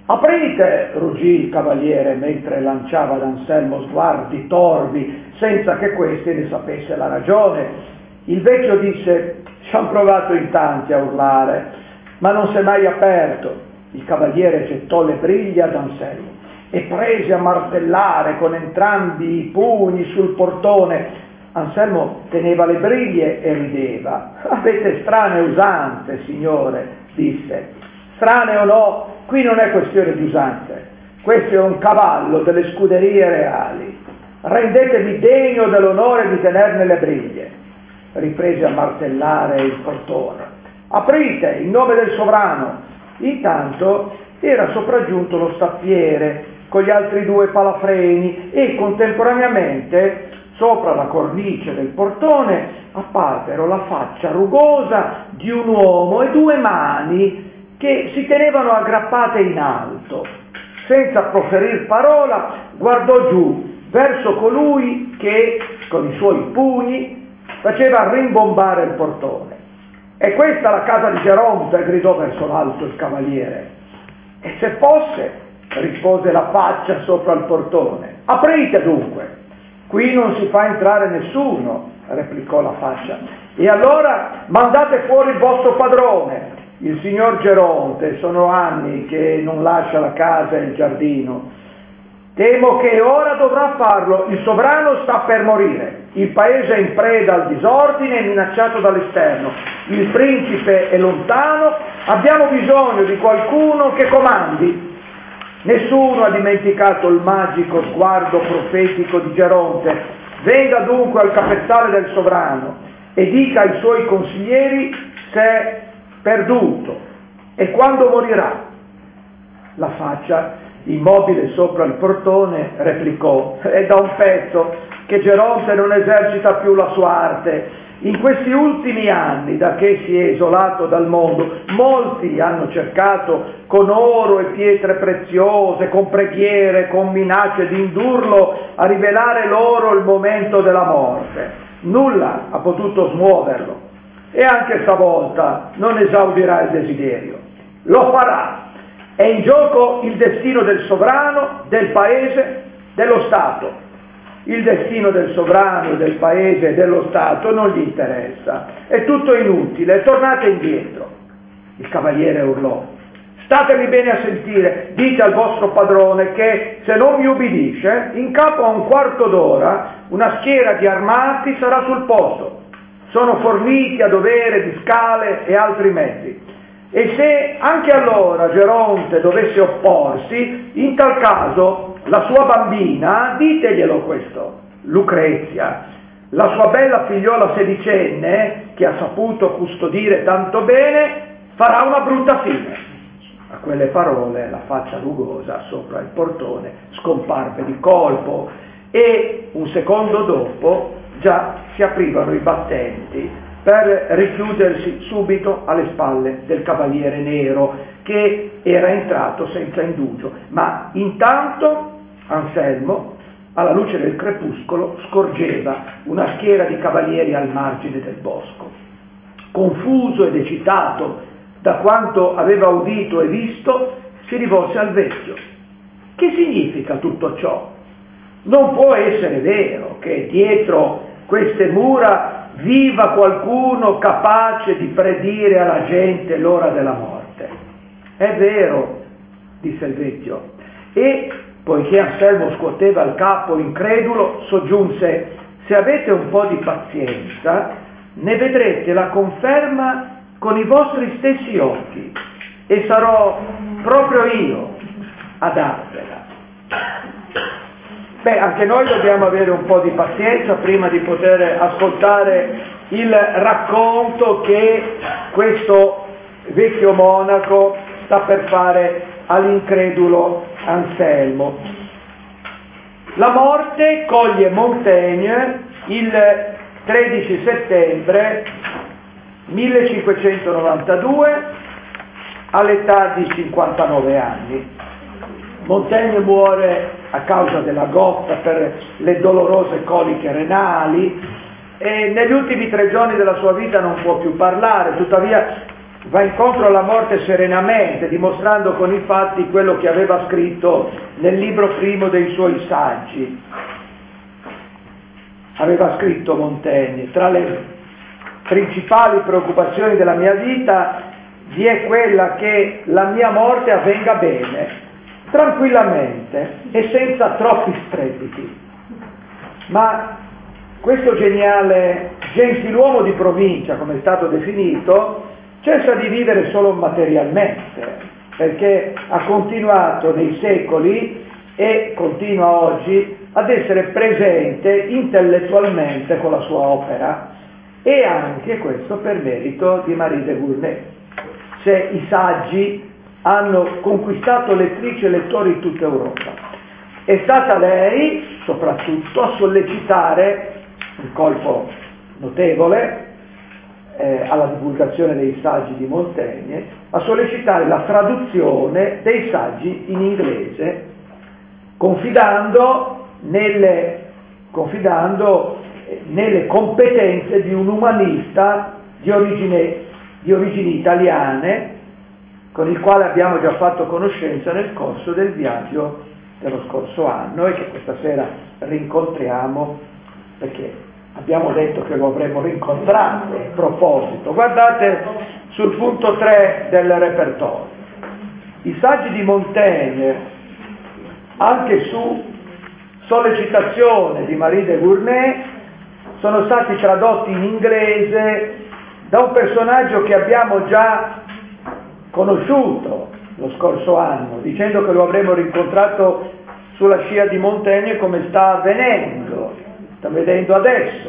A: Aprite, ruggì il cavaliere mentre lanciava ad Anselmo sguardi torvi, senza che questi ne sapesse la ragione. Il vecchio disse: ci han provato in tanti a urlare, ma non s'è mai aperto. Il cavaliere gettò le briglie ad Anselmo e prese a martellare con entrambi i pugni sul portone. Anselmo teneva le briglie e rideva. Avete strane usanze, signore, disse. Strane o no, qui non è questione di usanze. Questo è un cavallo delle scuderie reali. Rendetevi degno dell'onore di tenerne le briglie. Riprese a martellare il portone. Aprite, in nome del sovrano. Intanto era sopraggiunto lo staffiere con gli altri due palafreni e contemporaneamente sopra la cornice del portone apparvero la faccia rugosa di un uomo e due mani che si tenevano aggrappate in alto. Senza proferir parola guardò giù verso colui che con i suoi pugni faceva rimbombare il portone. «È questa la casa di Geronte?» gridò verso l'alto il cavaliere. «E se fosse?» rispose la faccia sopra il portone. «Aprite dunque!» «Qui non si fa entrare nessuno», replicò la faccia. «E allora mandate fuori il vostro padrone, il signor Geronte. Sono anni che non lascia la casa e il giardino. Temo che ora dovrà farlo. Il sovrano sta per morire. Il paese è in preda al disordine e minacciato dall'esterno. Il principe è lontano. Abbiamo bisogno di qualcuno che comandi». Nessuno ha dimenticato il magico sguardo profetico di Geronte. Venga dunque al capezzale del sovrano e dica ai suoi consiglieri se è perduto e quando morirà. La faccia, immobile sopra il portone, replicò: è da un pezzo che Geronte non esercita più la sua arte. In questi ultimi anni, da che si è isolato dal mondo, molti hanno cercato con oro e pietre preziose, con preghiere, con minacce di indurlo a rivelare loro il momento della morte. Nulla ha potuto smuoverlo e anche stavolta non esaudirà il desiderio. Lo farà. È in gioco il destino del sovrano, del paese, dello Stato. Il destino del sovrano, del paese e dello Stato non gli interessa. È tutto inutile, tornate indietro. Il cavaliere urlò: statemi bene a sentire, dite al vostro padrone che se non mi ubbidisce, in capo a un quarto d'ora una schiera di armati sarà sul posto. Sono forniti a dovere di scale e altri mezzi. E se anche allora Geronte dovesse opporsi, in tal caso la sua bambina, diteglielo questo, Lucrezia, la sua bella figliola sedicenne, che ha saputo custodire tanto bene, farà una brutta fine. A quelle parole la faccia rugosa sopra il portone scomparve di colpo e un secondo dopo già si aprivano i battenti per richiudersi subito alle spalle del cavaliere nero che era entrato senza indugio. Ma intanto Anselmo, alla luce del crepuscolo, scorgeva una schiera di cavalieri al margine del bosco. Confuso ed eccitato da quanto aveva udito e visto, si rivolse al vecchio. Che significa tutto ciò? Non può essere vero che dietro queste mura viva qualcuno capace di predire alla gente l'ora della morte. È vero, disse il vecchio, e poiché Anselmo scuoteva il capo incredulo, soggiunse: se avete un po' di pazienza, ne vedrete la conferma con i vostri stessi occhi, e sarò proprio io a darvela. Beh, anche noi dobbiamo avere un po' di pazienza prima di poter ascoltare il racconto che questo vecchio monaco sta per fare all'incredulo Anselmo. La morte coglie Montaigne il tredici settembre millecinquecentonovantadue all'età di cinquantanove anni. Montaigne muore a causa della gotta per le dolorose coliche renali e negli ultimi tre giorni della sua vita non può più parlare, tuttavia va incontro alla morte serenamente, dimostrando con i fatti quello che aveva scritto nel libro primo dei suoi saggi. Aveva scritto Montaigne: tra le principali preoccupazioni della mia vita vi è quella che la mia morte avvenga bene, tranquillamente e senza troppi strepiti. Ma questo geniale gentiluomo di provincia, come è stato definito, cessa di vivere solo materialmente, perché ha continuato nei secoli e continua oggi ad essere presente intellettualmente con la sua opera, e anche questo per merito di Marie de Gournay. Se i saggi hanno conquistato lettrici e lettori in tutta Europa, è stata lei soprattutto a sollecitare un colpo notevole eh, alla divulgazione dei saggi di Montaigne, a sollecitare la traduzione dei saggi in inglese, confidando nelle, confidando nelle competenze di un umanista di, origine, di origini italiane, con il quale abbiamo già fatto conoscenza nel corso del viaggio dello scorso anno e che questa sera rincontriamo, perché abbiamo detto che lo avremmo rincontrato a proposito. Guardate sul punto tre del repertorio. I saggi di Montaigne, anche su sollecitazione di Marie de Gournay, sono stati tradotti in inglese da un personaggio che abbiamo già conosciuto lo scorso anno, dicendo che lo avremmo rincontrato sulla scia di Montaigne, come sta avvenendo, sta vedendo adesso.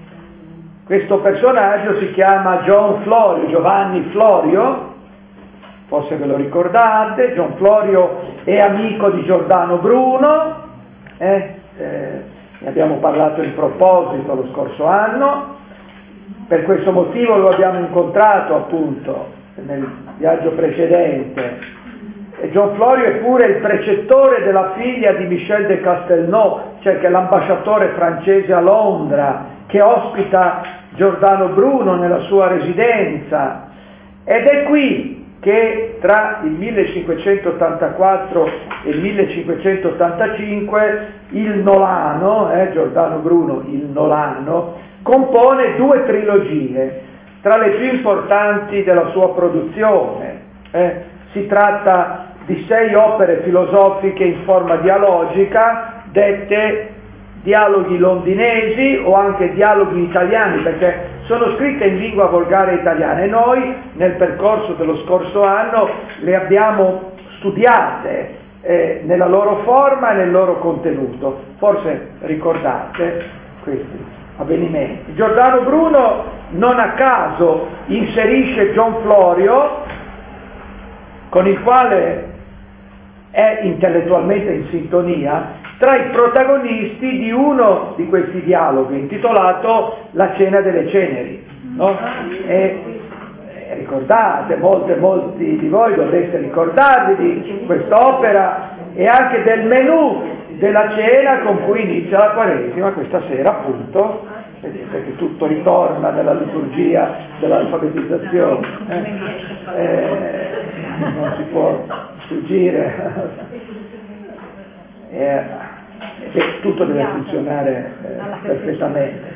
A: Questo personaggio si chiama John Florio, Giovanni Florio, forse ve lo ricordate. John Florio è amico di Giordano Bruno, eh, eh, ne abbiamo parlato in proposito lo scorso anno, per questo motivo lo abbiamo incontrato appunto nel viaggio precedente. E John Florio è pure il precettore della figlia di Michel de Castelnau, cioè che è l'ambasciatore francese a Londra, che ospita Giordano Bruno nella sua residenza, ed è qui che tra il millecinquecentottantaquattro e il millecinquecentottantacinque il Nolano, eh, Giordano Bruno, il Nolano, compone due trilogie, tra le più importanti della sua produzione. Eh, si tratta di sei opere filosofiche in forma dialogica, dette dialoghi londinesi o anche dialoghi italiani, perché sono scritte in lingua volgare italiana, e noi nel percorso dello scorso anno le abbiamo studiate eh, nella loro forma e nel loro contenuto. Forse ricordate questi avvenimenti. Giordano Bruno non a caso inserisce John Florio, con il quale è intellettualmente in sintonia, tra i protagonisti di uno di questi dialoghi intitolato La cena delle ceneri, no? E, e ricordate, molte, molti di voi dovreste ricordarvi di quest'opera e anche del menù della cena con cui inizia la Quaresima questa sera, appunto. Vedete che tutto ritorna nella liturgia dell'alfabetizzazione, eh? Eh, non si può sfuggire, eh, eh, tutto deve funzionare eh, perfettamente.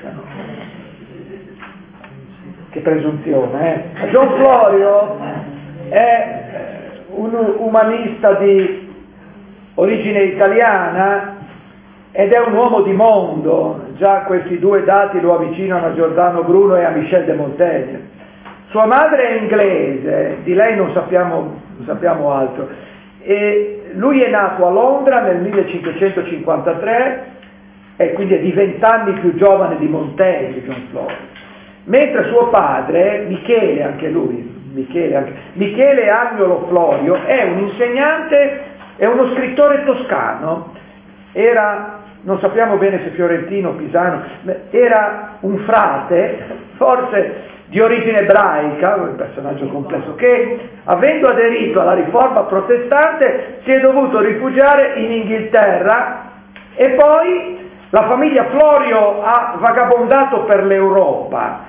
A: Che presunzione, eh? John Florio è un umanista di origine italiana ed è un uomo di mondo. Già questi due dati lo avvicinano a Giordano Bruno e a Michel de Montaigne. Sua madre è inglese, di lei non sappiamo, non sappiamo altro, e lui è nato a Londra nel millecinquecentocinquantatré e quindi è di vent'anni più giovane di Montaigne, John Florio, mentre suo padre, Michele, anche lui, Michele, anche, Michele Agnolo Florio, è un insegnante e uno scrittore toscano. Era, non sappiamo bene se fiorentino o pisano, era un frate, forse di origine ebraica, un personaggio complesso, che avendo aderito alla riforma protestante si è dovuto rifugiare in Inghilterra, e poi la famiglia Florio ha vagabondato per l'Europa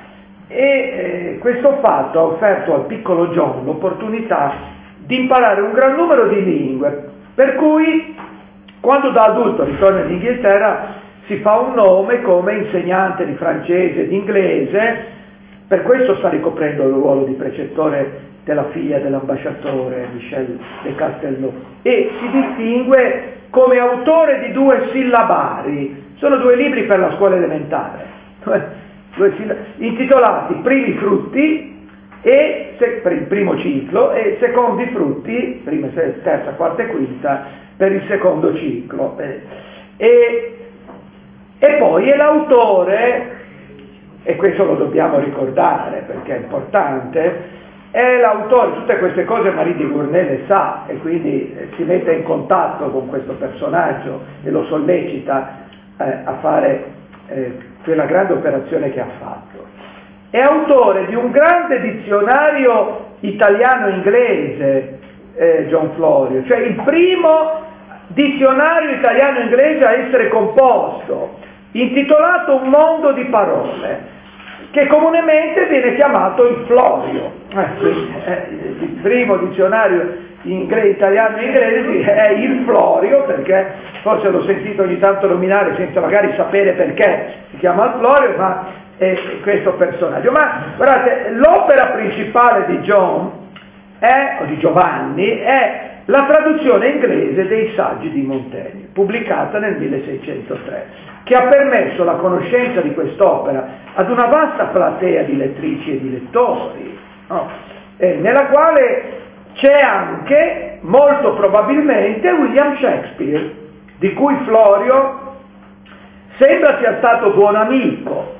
A: e eh, questo fatto ha offerto al piccolo John l'opportunità di imparare un gran numero di lingue, per cui quando da adulto ritorna in Inghilterra si fa un nome come insegnante di francese e di inglese, per questo sta ricoprendo il ruolo di precettore della figlia dell'ambasciatore Michel de Castelnau, e si distingue come autore di due sillabari, sono due libri per la scuola elementare, due sillabari, intitolati Primi frutti e, se, per il primo ciclo, e Secondi frutti, prima, terza, quarta e quinta, per il secondo ciclo. E, e poi è l'autore, e questo lo dobbiamo ricordare perché è importante, è l'autore, tutte queste cose Marie de Gournay le sa, e quindi eh, si mette in contatto con questo personaggio e lo sollecita eh, a fare eh, quella grande operazione che ha fatto. È autore di un grande dizionario italiano-inglese, eh, John Florio, cioè il primo dizionario italiano-inglese a essere composto, intitolato Un mondo di parole, che comunemente viene chiamato il Florio. Eh, quindi, eh, il primo dizionario inglese, italiano-inglese è il Florio, perché forse l'ho sentito ogni tanto nominare senza magari sapere perché si chiama il Florio, ma è questo personaggio. Ma guardate, l'opera principale di John è, o di Giovanni è la traduzione inglese dei saggi di Montaigne, pubblicata nel milleseicentotre, che ha permesso la conoscenza di quest'opera ad una vasta platea di lettrici e di lettori, no? eh, nella quale c'è anche, molto probabilmente, William Shakespeare, di cui Florio sembra sia stato buon amico.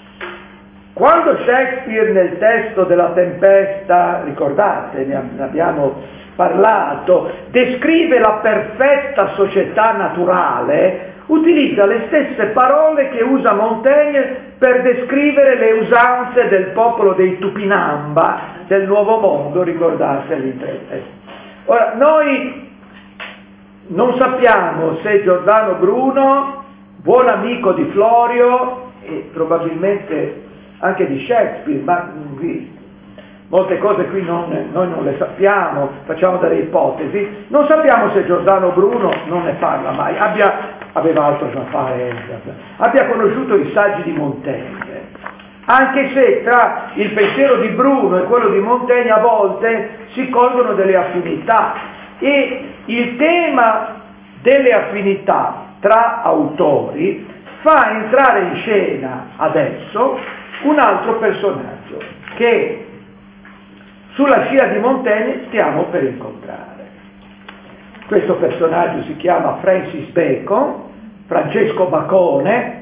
A: Quando Shakespeare nel testo della Tempesta, ricordate, ne abbiamo parlato, descrive la perfetta società naturale, utilizza le stesse parole che usa Montaigne per descrivere le usanze del popolo dei Tupinamba del Nuovo Mondo, ricordate all'interno. Ora, noi non sappiamo se Giordano Bruno, buon amico di Florio e probabilmente anche di Shakespeare, ma qui molte cose qui non, noi non le sappiamo, facciamo delle ipotesi, non sappiamo se Giordano Bruno, non ne parla mai, abbia, aveva altro da fare, abbia conosciuto i saggi di Montaigne, anche se tra il pensiero di Bruno e quello di Montaigne a volte si colgono delle affinità, e il tema delle affinità tra autori fa entrare in scena adesso un altro personaggio che sulla scia di Montaigne stiamo per incontrare. Questo personaggio si chiama Francis Bacon, Francesco Bacone,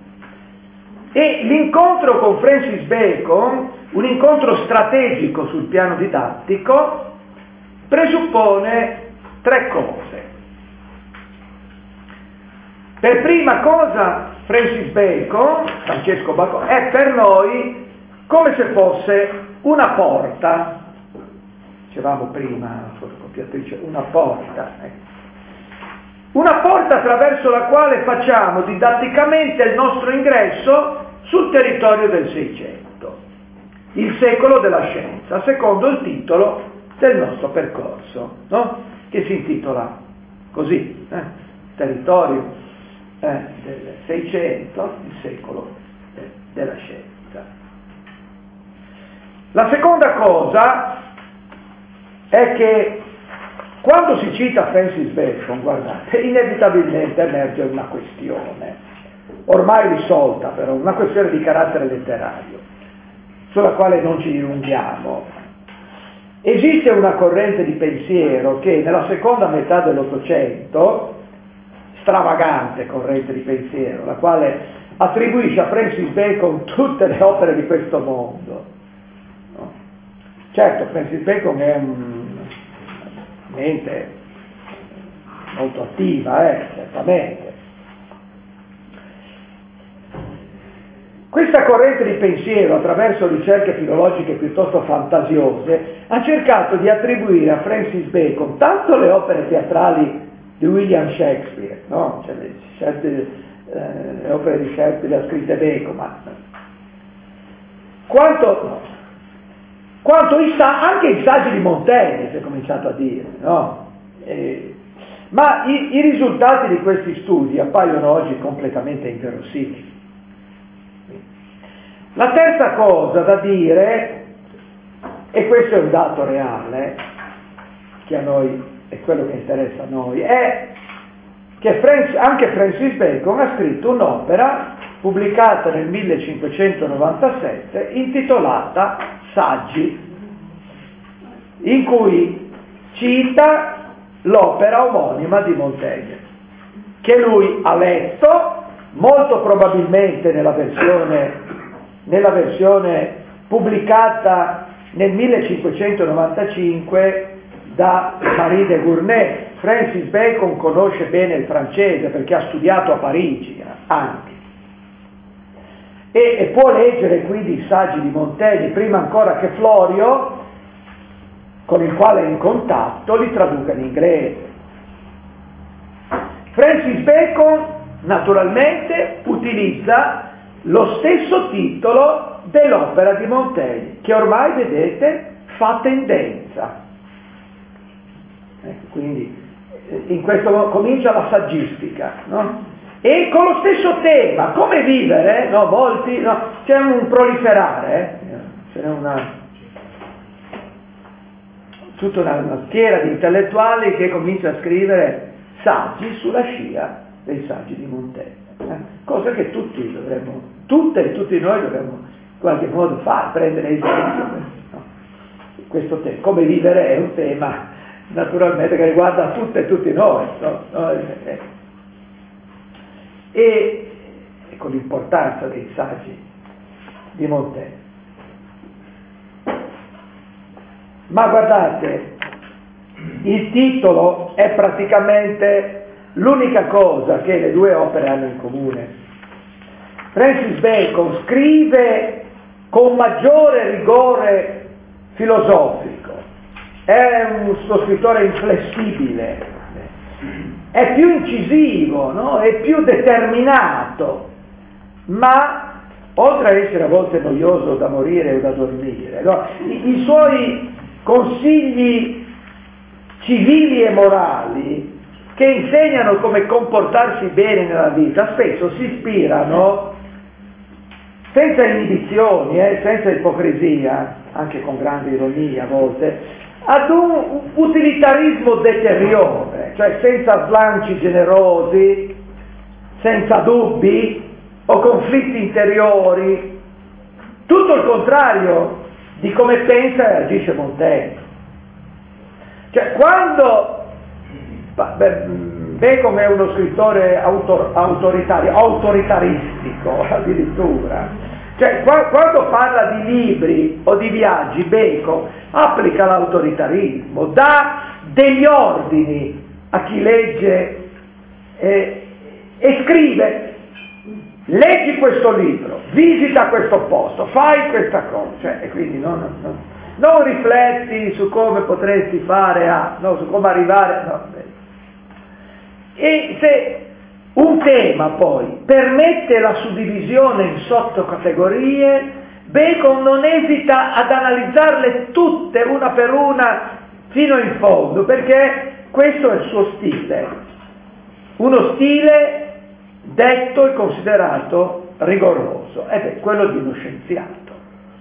A: e l'incontro con Francis Bacon, un incontro strategico sul piano didattico, presuppone tre cose. Per prima cosa, Francis Bacon, Francesco Bacon, è per noi come se fosse una porta, dicevamo prima, fotocopiatrice, una porta, eh. una porta attraverso la quale facciamo didatticamente il nostro ingresso sul territorio del Seicento, il secolo della scienza, secondo il titolo del nostro percorso, no? Che si intitola così, eh? territorio eh, del Seicento, il secolo eh, della scienza. La seconda cosa è che quando si cita Francis Bacon, guardate, inevitabilmente emerge una questione, ormai risolta però, una questione di carattere letterario, sulla quale non ci dilunghiamo. Esiste una corrente di pensiero che nella seconda metà dell'Ottocento, stravagante corrente di pensiero, la quale attribuisce a Francis Bacon tutte le opere di questo mondo. No? Certo, Francis Bacon è un mente molto attiva, eh, certamente. Questa corrente di pensiero, attraverso ricerche filologiche piuttosto fantasiose, ha cercato di attribuire a Francis Bacon tanto le opere teatrali di William Shakespeare, no? Cioè, le, certe, eh, le opere di Shakespeare le ha scritte Bacon, ma quanto, quanto i, anche i saggi di Montaigne, si è cominciato a dire, no? Eh, ma i, i risultati di questi studi appaiono oggi completamente inverosimili. La terza cosa da dire, e questo è un dato reale, che a noi è quello che interessa a noi, è che Francis, anche Francis Bacon ha scritto un'opera pubblicata nel millecinquecentonovantasette intitolata Saggi, in cui cita l'opera omonima di Montaigne, che lui ha letto, molto probabilmente nella versione, nella versione pubblicata nel millecinquecentonovantacinque da Marie de Gournay. Francis Bacon conosce bene il francese perché ha studiato a Parigi anche, e, e può leggere quindi i saggi di Montaigne prima ancora che Florio, con il quale è in contatto, li traduca in inglese. Francis Bacon naturalmente utilizza lo stesso titolo dell'opera di Montaigne, che ormai, vedete, fa tendenza. Ecco, quindi in questo comincia la saggistica, no? E con lo stesso tema, come vivere, no? Molti, no? C'è un proliferare, eh? C'è una tutta una, una schiera di intellettuali che comincia a scrivere saggi sulla scia dei saggi di Montaigne, eh? Cosa che tutti dovremmo, tutte e tutti noi dovremmo in qualche modo fare, prendere esempio, no? Questo tema, come vivere, è un tema naturalmente che riguarda tutte e tutti noi, no? No? E, e con l'importanza dei saggi di Montaigne. Ma guardate, il titolo è praticamente l'unica cosa che le due opere hanno in comune. Francis Bacon scrive con maggiore rigore filosofico, è uno scrittore inflessibile, è più incisivo, no? È più determinato, ma oltre a essere a volte noioso da morire o da dormire, no? I, i suoi consigli civili e morali che insegnano come comportarsi bene nella vita spesso si ispirano, senza inibizioni, eh, senza ipocrisia, anche con grande ironia a volte, ad un utilitarismo deteriore, cioè senza slanci generosi, senza dubbi o conflitti interiori, tutto il contrario di come pensa e agisce Montaigne. Cioè, quando Bacon è uno scrittore autor, autoritario, autoritaristico addirittura, cioè quando parla di libri o di viaggi, Bacon applica l'autoritarismo, dà degli ordini a chi legge e, e scrive: leggi questo libro, visita questo posto, fai questa cosa, cioè, e quindi non, non, non rifletti su come potresti fare a, no, su come arrivare a, no. E se un tema poi permette la suddivisione in sottocategorie, Bacon non esita ad analizzarle tutte una per una fino in fondo, perché questo è il suo stile, uno stile detto e considerato rigoroso, ed è quello di uno scienziato,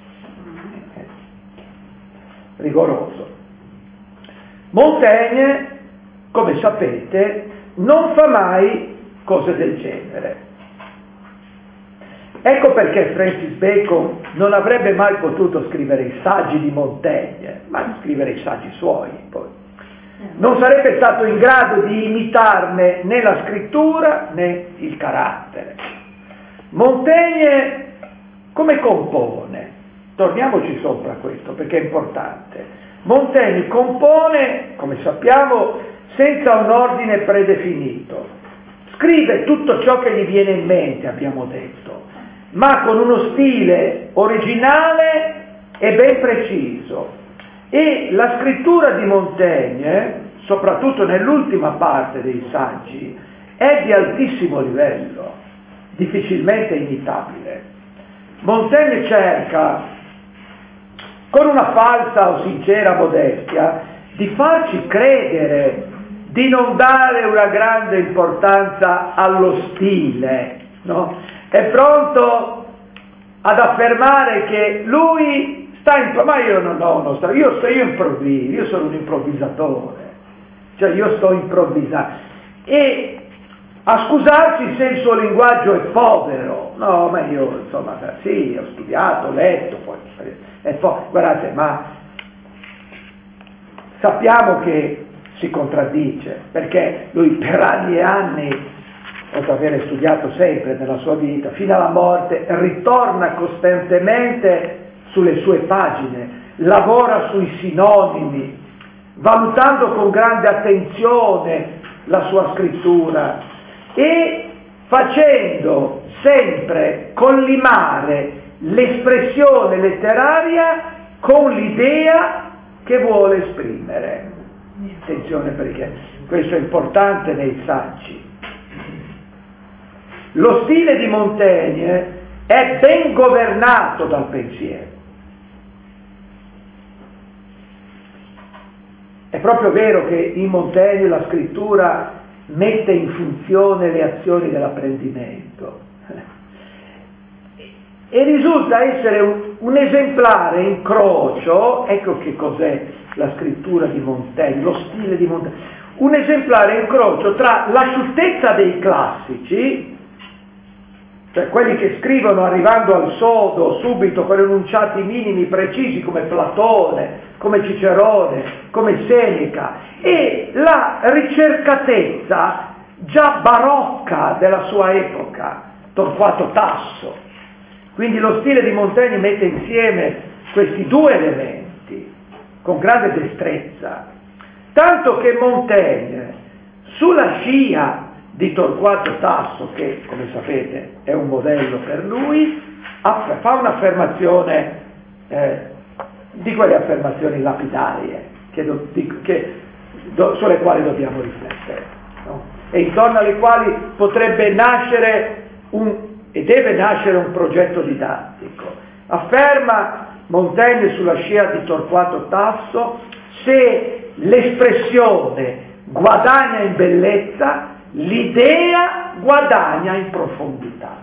A: rigoroso. Montaigne, come sapete, non fa mai cose del genere. Ecco perché Francis Bacon non avrebbe mai potuto scrivere i saggi di Montaigne, ma scrivere i saggi suoi poi. Non sarebbe stato in grado di imitarne né la scrittura né il carattere. Montaigne come compone? Torniamoci sopra questo perché è importante. Montaigne compone, come sappiamo, senza un ordine predefinito. Scrive tutto ciò che gli viene in mente, abbiamo detto, ma con uno stile originale e ben preciso. E la scrittura di Montaigne, soprattutto nell'ultima parte dei saggi, è di altissimo livello, difficilmente imitabile. Montaigne cerca con una falsa o sincera modestia, di farci credere di non dare una grande importanza allo stile, no? È pronto ad affermare che lui sta in... ma io non ho uno sta... io sto io improvviso, io sono un improvvisatore, cioè io sto improvvisando, e a scusarsi se il suo linguaggio è povero. No, ma io insomma sì, ho studiato, ho letto, poi è po- guardate, ma sappiamo che si contraddice, perché lui per anni e anni, dopo aver studiato sempre nella sua vita, fino alla morte, ritorna costantemente sulle sue pagine, lavora sui sinonimi, valutando con grande attenzione la sua scrittura e facendo sempre collimare l'espressione letteraria con l'idea che vuole esprimere. Attenzione, perché questo è importante nei saggi. Lo stile di Montaigne è ben governato dal pensiero. È proprio vero che in Montaigne la scrittura mette in funzione le azioni dell'apprendimento e risulta essere un, un esemplare incrocio. Ecco che cos'è la scrittura di Montaigne, lo stile di Montaigne, un esemplare incrocio tra l'asciuttezza dei classici, cioè quelli che scrivono arrivando al sodo subito con enunciati minimi precisi come Platone, come Cicerone, come Seneca, e la ricercatezza già barocca della sua epoca, Torquato Tasso. Quindi lo stile di Montaigne mette insieme questi due elementi con grande destrezza, tanto che Montaigne, sulla scia di Torquato Tasso, che come sapete è un modello per lui, fa un'affermazione, eh, di quelle affermazioni lapidarie che do, di, che, do, sulle quali dobbiamo riflettere, no? E intorno alle quali potrebbe nascere un, e deve nascere un progetto didattico. Afferma Montaigne sulla scia di Torquato Tasso: se l'espressione guadagna in bellezza, l'idea guadagna in profondità.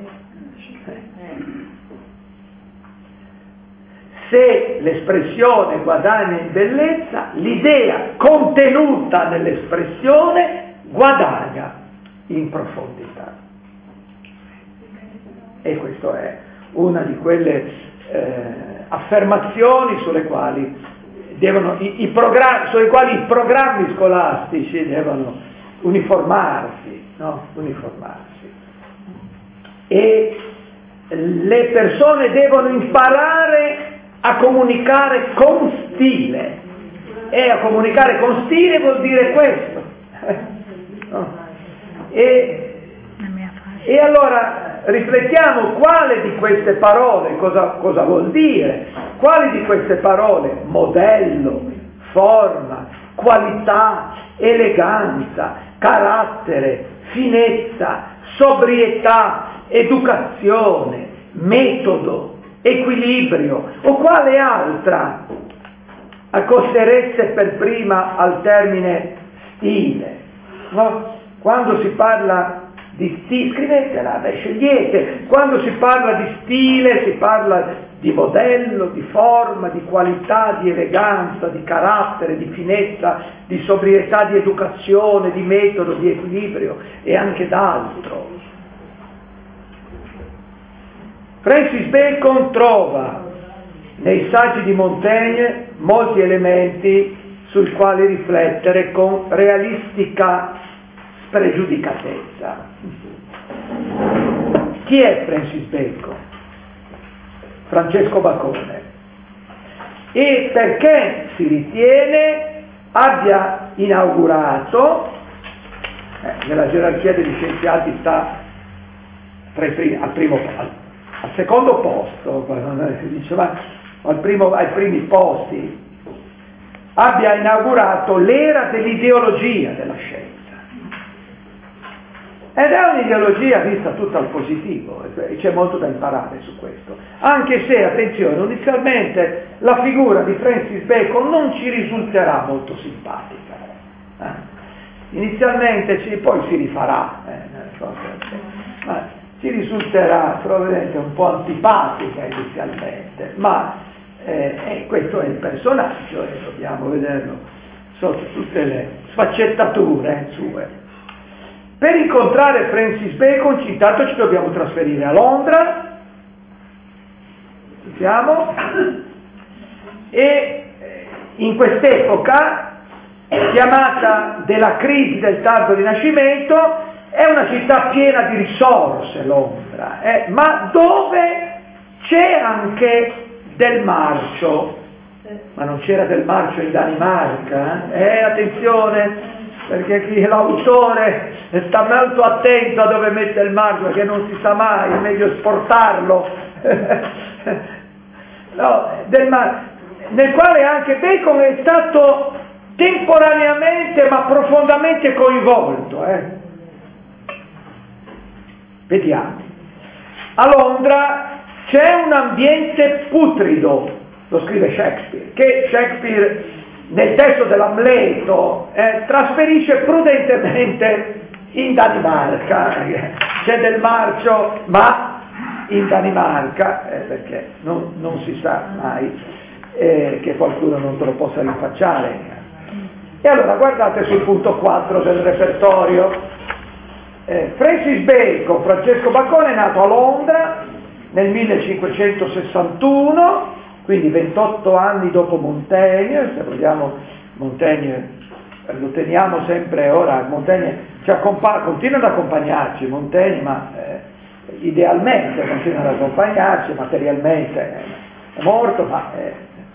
A: Se l'espressione guadagna in bellezza, l'idea contenuta nell'espressione guadagna in profondità. E questa è una di quelle eh, affermazioni sulle quali devono i, i programmi, sulle quali i programmi scolastici devono uniformarsi, no? Uniformarsi. E le persone devono imparare a comunicare con stile, e a comunicare con stile vuol dire questo. No? E, e allora riflettiamo quale di queste parole, cosa, cosa vuol dire, quali di queste parole, modello, forma, qualità, eleganza, carattere, finezza, sobrietà, educazione, metodo, equilibrio, o quale altra accostereste per prima al termine stile, no? Quando si parla di stile, scrivetela, beh, scegliete, quando si parla di stile si parla di modello, di forma, di qualità, di eleganza, di carattere, di finezza, di sobrietà, di educazione, di metodo, di equilibrio e anche d'altro. Francis Bacon trova nei saggi di Montaigne molti elementi sui quali riflettere con realistica spregiudicatezza. Chi è Francis Bacon? Francesco Bacone. E perché si ritiene abbia inaugurato, eh, nella gerarchia degli scienziati sta tra i primi, al primo al, al secondo posto, si dice, ma al primo, ai primi posti, abbia inaugurato l'era dell'ideologia della scienza. ed è un'ideologia vista tutta al positivo, e c'è molto da imparare su questo, anche se, attenzione, inizialmente la figura di Francis Bacon non ci risulterà molto simpatica, eh? Inizialmente ci, poi si rifarà, eh, ma ci risulterà probabilmente un po' antipatica inizialmente, ma eh, eh, questo è il personaggio e dobbiamo vederlo sotto tutte le sfaccettature sue. Per incontrare Francis Bacon intanto ci dobbiamo trasferire a Londra, siamo, e in quest'epoca chiamata della crisi del tardo Rinascimento, è una città piena di risorse, Londra, eh, ma dove c'è anche del marcio, ma non c'era del marcio in Danimarca, eh, eh attenzione, perché chi l'autore sta molto attento a dove mette il marcio, perché non si sa mai, è meglio esportarlo, no, del mar- nel quale anche Bacon è stato temporaneamente ma profondamente coinvolto. Eh. Vediamo. A Londra c'è un ambiente putrido, lo scrive Shakespeare, che Shakespeare nel testo dell'Amleto eh, trasferisce prudentemente in Danimarca. C'è del marcio, ma in Danimarca, eh, perché non, non si sa mai eh, che qualcuno non te lo possa rinfacciare. E allora guardate sul punto quattro del repertorio. Eh, Francis Bacon, Francesco Bacon, è nato a Londra nel millecinquecentosessantuno, quindi ventotto anni dopo Montaigne. Se vogliamo, Montaigne lo teniamo sempre ora, Montaigne ci accompa- continua ad accompagnarci, Montaigne, ma eh, idealmente continua ad accompagnarci, materialmente è morto, ma eh,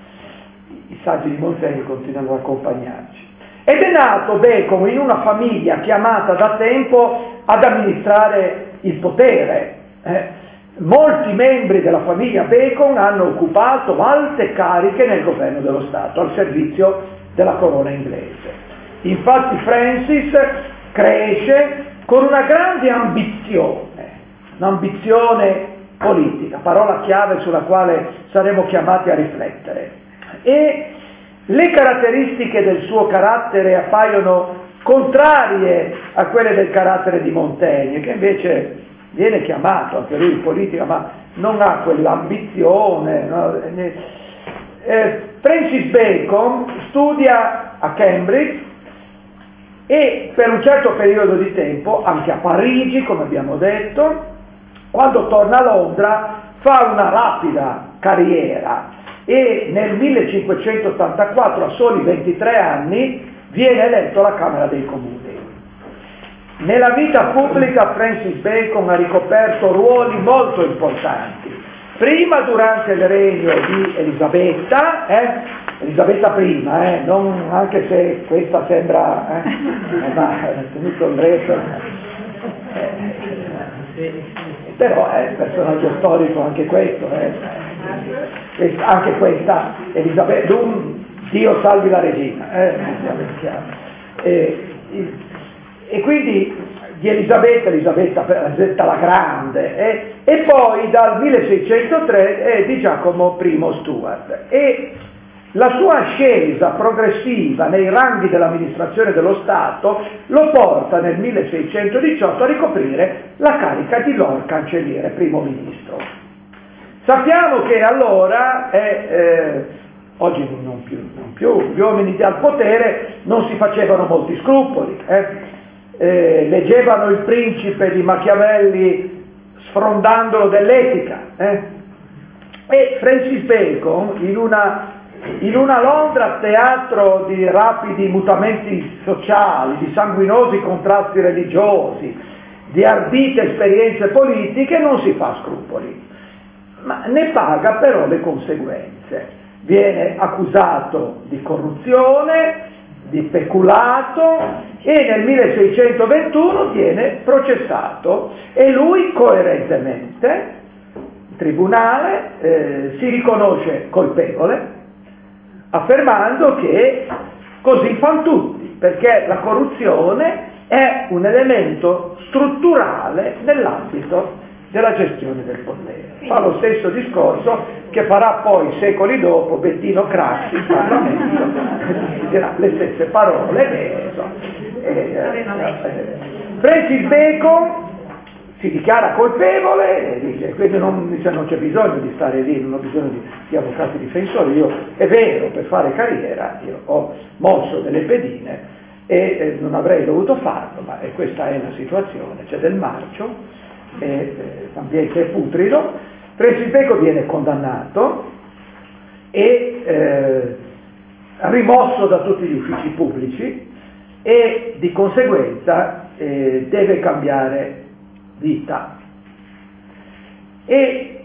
A: i saggi di Montaigne continuano ad accompagnarci. Ed è nato Bacon in una famiglia chiamata da tempo ad amministrare il potere. Eh, molti membri della famiglia Bacon hanno occupato alte cariche nel governo dello Stato, al servizio della corona inglese. Infatti Francis cresce con una grande ambizione, un'ambizione politica, parola chiave sulla quale saremo chiamati a riflettere. E le caratteristiche del suo carattere appaiono contrarie a quelle del carattere di Montaigne, che invece viene chiamato anche lui in politica, ma non ha quell'ambizione. No? Eh, Francis Bacon studia a Cambridge e per un certo periodo di tempo, anche a Parigi, come abbiamo detto, quando torna a Londra fa una rapida carriera e nel millecinquecentottantaquattro, a soli ventitré anni, viene eletto alla Camera dei Comuni. Nella vita pubblica Francis Bacon ha ricoperto ruoli molto importanti, prima durante il regno di Elisabetta, eh? Elisabetta prima, eh? non, anche se questa sembra, eh? ma tenuto il resto, eh, però è un personaggio storico anche questo, eh? Anche questa Elisabetta, un Dio salvi la regina, eh? e, e quindi di Elisabetta, Elisabetta, Elisabetta la Grande, eh? E poi dal milleseicentotre è di Giacomo I Stuart, e la sua ascesa progressiva nei ranghi dell'amministrazione dello Stato lo porta nel milleseicentodiciotto a ricoprire la carica di Lord Cancelliere, primo ministro. Sappiamo che allora, eh, eh, oggi non più, non più, gli uomini al potere non si facevano molti scrupoli, eh? Eh, leggevano il Principe di Machiavelli sfrondandolo dell'etica, eh? E Francis Bacon, in una, in una Londra teatro di rapidi mutamenti sociali, di sanguinosi contrasti religiosi, di ardite esperienze politiche, non si fa scrupoli, ma ne paga però le conseguenze. Viene accusato di corruzione, di peculato, e nel milleseicentoventuno viene processato e lui coerentemente, il tribunale, eh, si riconosce colpevole, affermando che così fanno tutti, perché la corruzione è un elemento strutturale nell'ambito della gestione del potere. Fa lo stesso discorso che farà poi secoli dopo Bettino Craxi in Parlamento, dirà le stesse parole. E, so, e, eh, eh, Francis Bacon si dichiara colpevole e dice, quindi non, non c'è bisogno di stare lì, non ho bisogno di, di avvocati difensori, io è vero, per fare carriera io ho mosso delle pedine e eh, non avrei dovuto farlo, ma eh, questa è la situazione, c'è del marcio, eh, eh, l'ambiente è putrido. Francis Bacon viene condannato e eh, rimosso da tutti gli uffici pubblici e di conseguenza eh, deve cambiare vita. E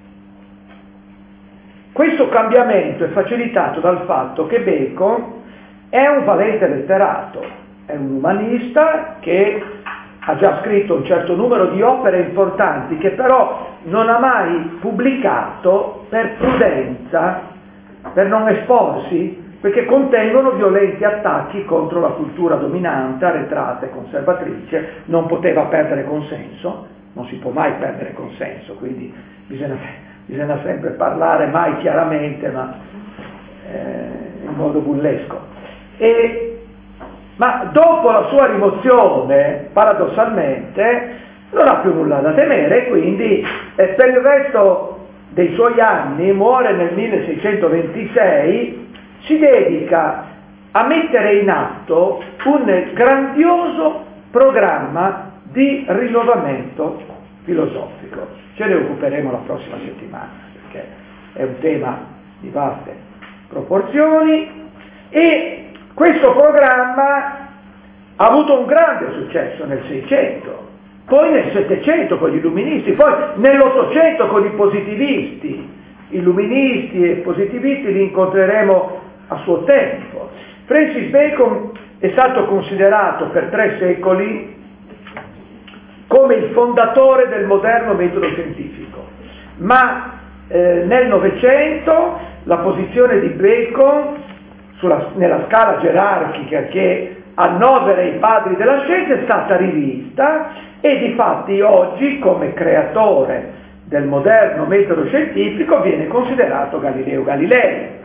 A: questo cambiamento è facilitato dal fatto che Bacon è un valente letterato, è un umanista che ha già scritto un certo numero di opere importanti che però non ha mai pubblicato per prudenza, per non esporsi, perché contengono violenti attacchi contro la cultura dominante, arretrata e conservatrice. Non poteva perdere consenso, non si può mai perdere consenso, quindi bisogna, bisogna sempre parlare mai chiaramente, ma eh, in modo bullesco. E, ma dopo la sua rimozione, paradossalmente, non ha più nulla da temere, quindi eh, per il resto dei suoi anni, muore nel milleseicentoventisei, si dedica a mettere in atto un grandioso programma di rinnovamento filosofico. Ce ne occuperemo la prossima settimana, perché è un tema di vaste proporzioni, e questo programma ha avuto un grande successo nel Seicento, poi nel Settecento con gli illuministi, poi nell'Ottocento con i positivisti. Illuministi e positivisti li incontreremo a suo tempo. Francis Bacon è stato considerato per tre secoli come il fondatore del moderno metodo scientifico, ma eh, nel Novecento la posizione di Bacon sulla, nella scala gerarchica che annovera i padri della scienza è stata rivista e difatti oggi come creatore del moderno metodo scientifico viene considerato Galileo Galilei.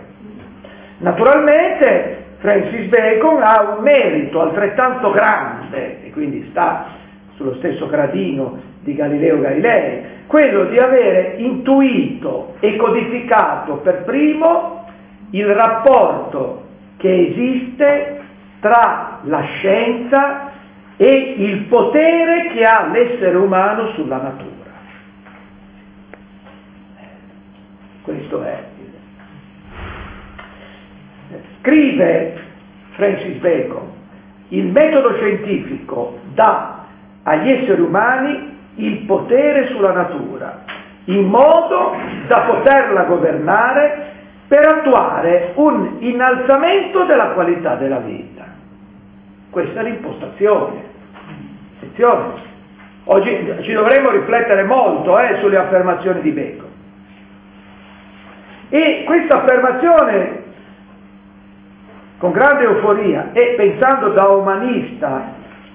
A: Naturalmente Francis Bacon ha un merito altrettanto grande, e quindi sta sullo stesso gradino di Galileo Galilei, quello di avere intuito e codificato per primo il rapporto che esiste tra la scienza e il potere che ha l'essere umano sulla natura. Questo è. Scrive Francis Bacon, il metodo scientifico dà agli esseri umani il potere sulla natura, in modo da poterla governare per attuare un innalzamento della qualità della vita. Questa è l'impostazione. Attenzione, oggi ci dovremmo riflettere molto eh, sulle affermazioni di Bacon. E questa affermazione, con grande euforia e pensando da umanista,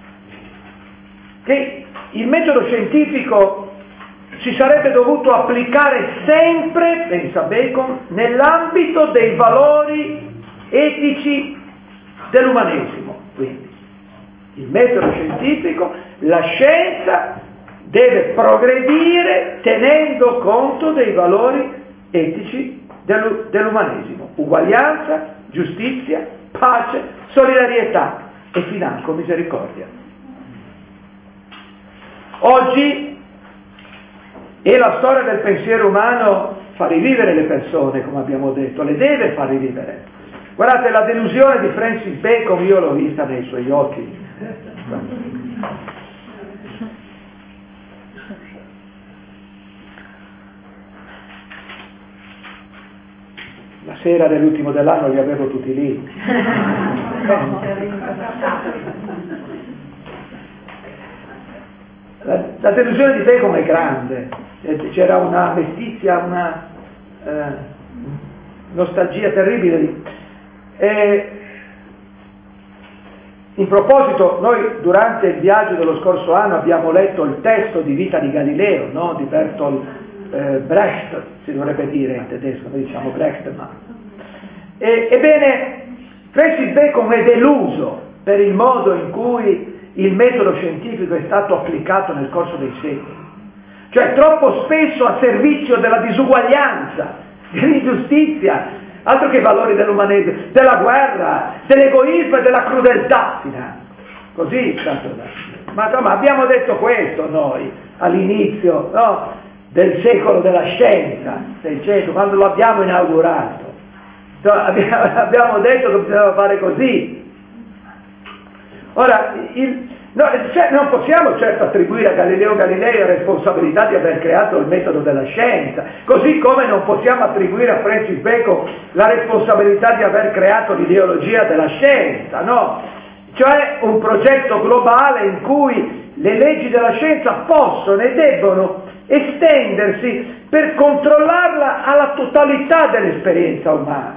A: che il metodo scientifico si sarebbe dovuto applicare sempre, pensa Bacon, nell'ambito dei valori etici dell'umanesimo. Quindi il metodo scientifico, la scienza deve progredire tenendo conto dei valori etici dell'umanesimo: uguaglianza, giustizia, pace, solidarietà e financo misericordia. Oggi, e la storia del pensiero umano fa rivivere le persone, come abbiamo detto, le deve far rivivere. Guardate, la delusione di Francis Bacon io l'ho vista nei suoi occhi. La sera dell'ultimo dell'anno li avevo tutti lì. La, la delusione di Bacon è grande, c'era una mestizia, una eh, nostalgia terribile. E In proposito, noi durante il viaggio dello scorso anno abbiamo letto il testo di Vita di Galileo, no? Di Bertolt eh, Brecht, si dovrebbe dire in tedesco, noi diciamo Brecht, ma... E, ebbene, Francis Bacon è deluso per il modo in cui il metodo scientifico è stato applicato nel corso dei secoli, cioè troppo spesso a servizio della disuguaglianza, dell'ingiustizia, altro che i valori dell'umanesimo, della guerra, dell'egoismo e della crudeltà, così tanto da. Ma insomma, abbiamo detto questo noi all'inizio, no, del secolo della scienza, seicento, quando lo abbiamo inaugurato. Abbiamo detto che bisognava fare così. Ora, il, no, cioè, non possiamo certo attribuire a Galileo Galilei la responsabilità di aver creato il metodo della scienza, così come non possiamo attribuire a Francis Bacon la responsabilità di aver creato l'ideologia della scienza, no? Cioè un progetto globale in cui le leggi della scienza possono e debbono estendersi per controllarla alla totalità dell'esperienza umana.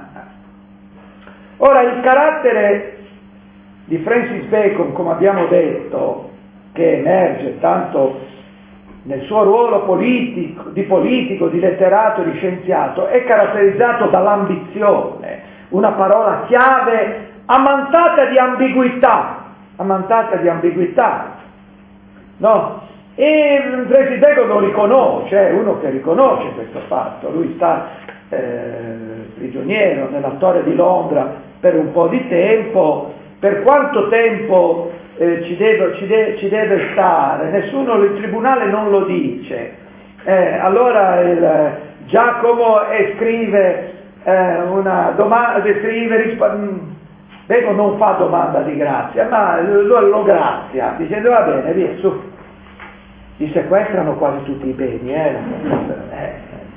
A: Ora, il carattere di Francis Bacon, come abbiamo detto, che emerge tanto nel suo ruolo politico, di politico, di letterato, di scienziato, è caratterizzato dall'ambizione, una parola chiave ammantata di ambiguità, ammantata di ambiguità, no? E Francis Bacon lo riconosce, è uno che riconosce questo fatto, lui sta eh, prigioniero nella Torre di Londra per un po' di tempo. Per quanto tempo eh, ci, deve, ci, de, ci deve stare? Nessuno, il tribunale non lo dice. Eh, allora il, Giacomo scrive eh, una domanda, scrive, risp- Bacon non fa domanda di grazia, ma lo, lo grazia, dicendo va bene, via, su. Gli sequestrano quasi tutti i beni, eh, eh,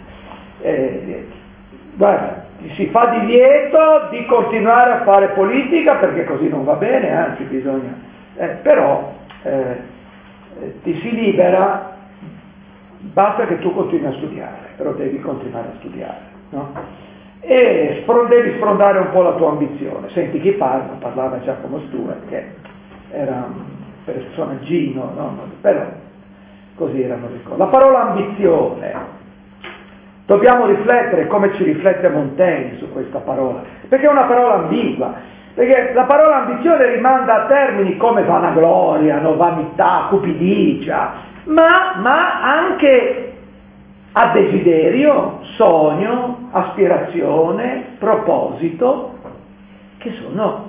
A: eh, guarda, si fa divieto di continuare a fare politica perché così non va bene, anzi bisogna, eh, però eh, ti si libera, basta che tu continui a studiare, però devi continuare a studiare, no? E spro- devi sprondare un po' la tua ambizione. Senti chi parla, parlava Giacomo Stewart, che era un personaggino, no? Però così erano le cose. La parola ambizione. Dobbiamo riflettere come ci riflette Montaigne su questa parola, perché è una parola ambigua, perché la parola ambizione rimanda a termini come vanagloria, no, vanità, cupidigia, ma, ma anche a desiderio, sogno, aspirazione, proposito, che sono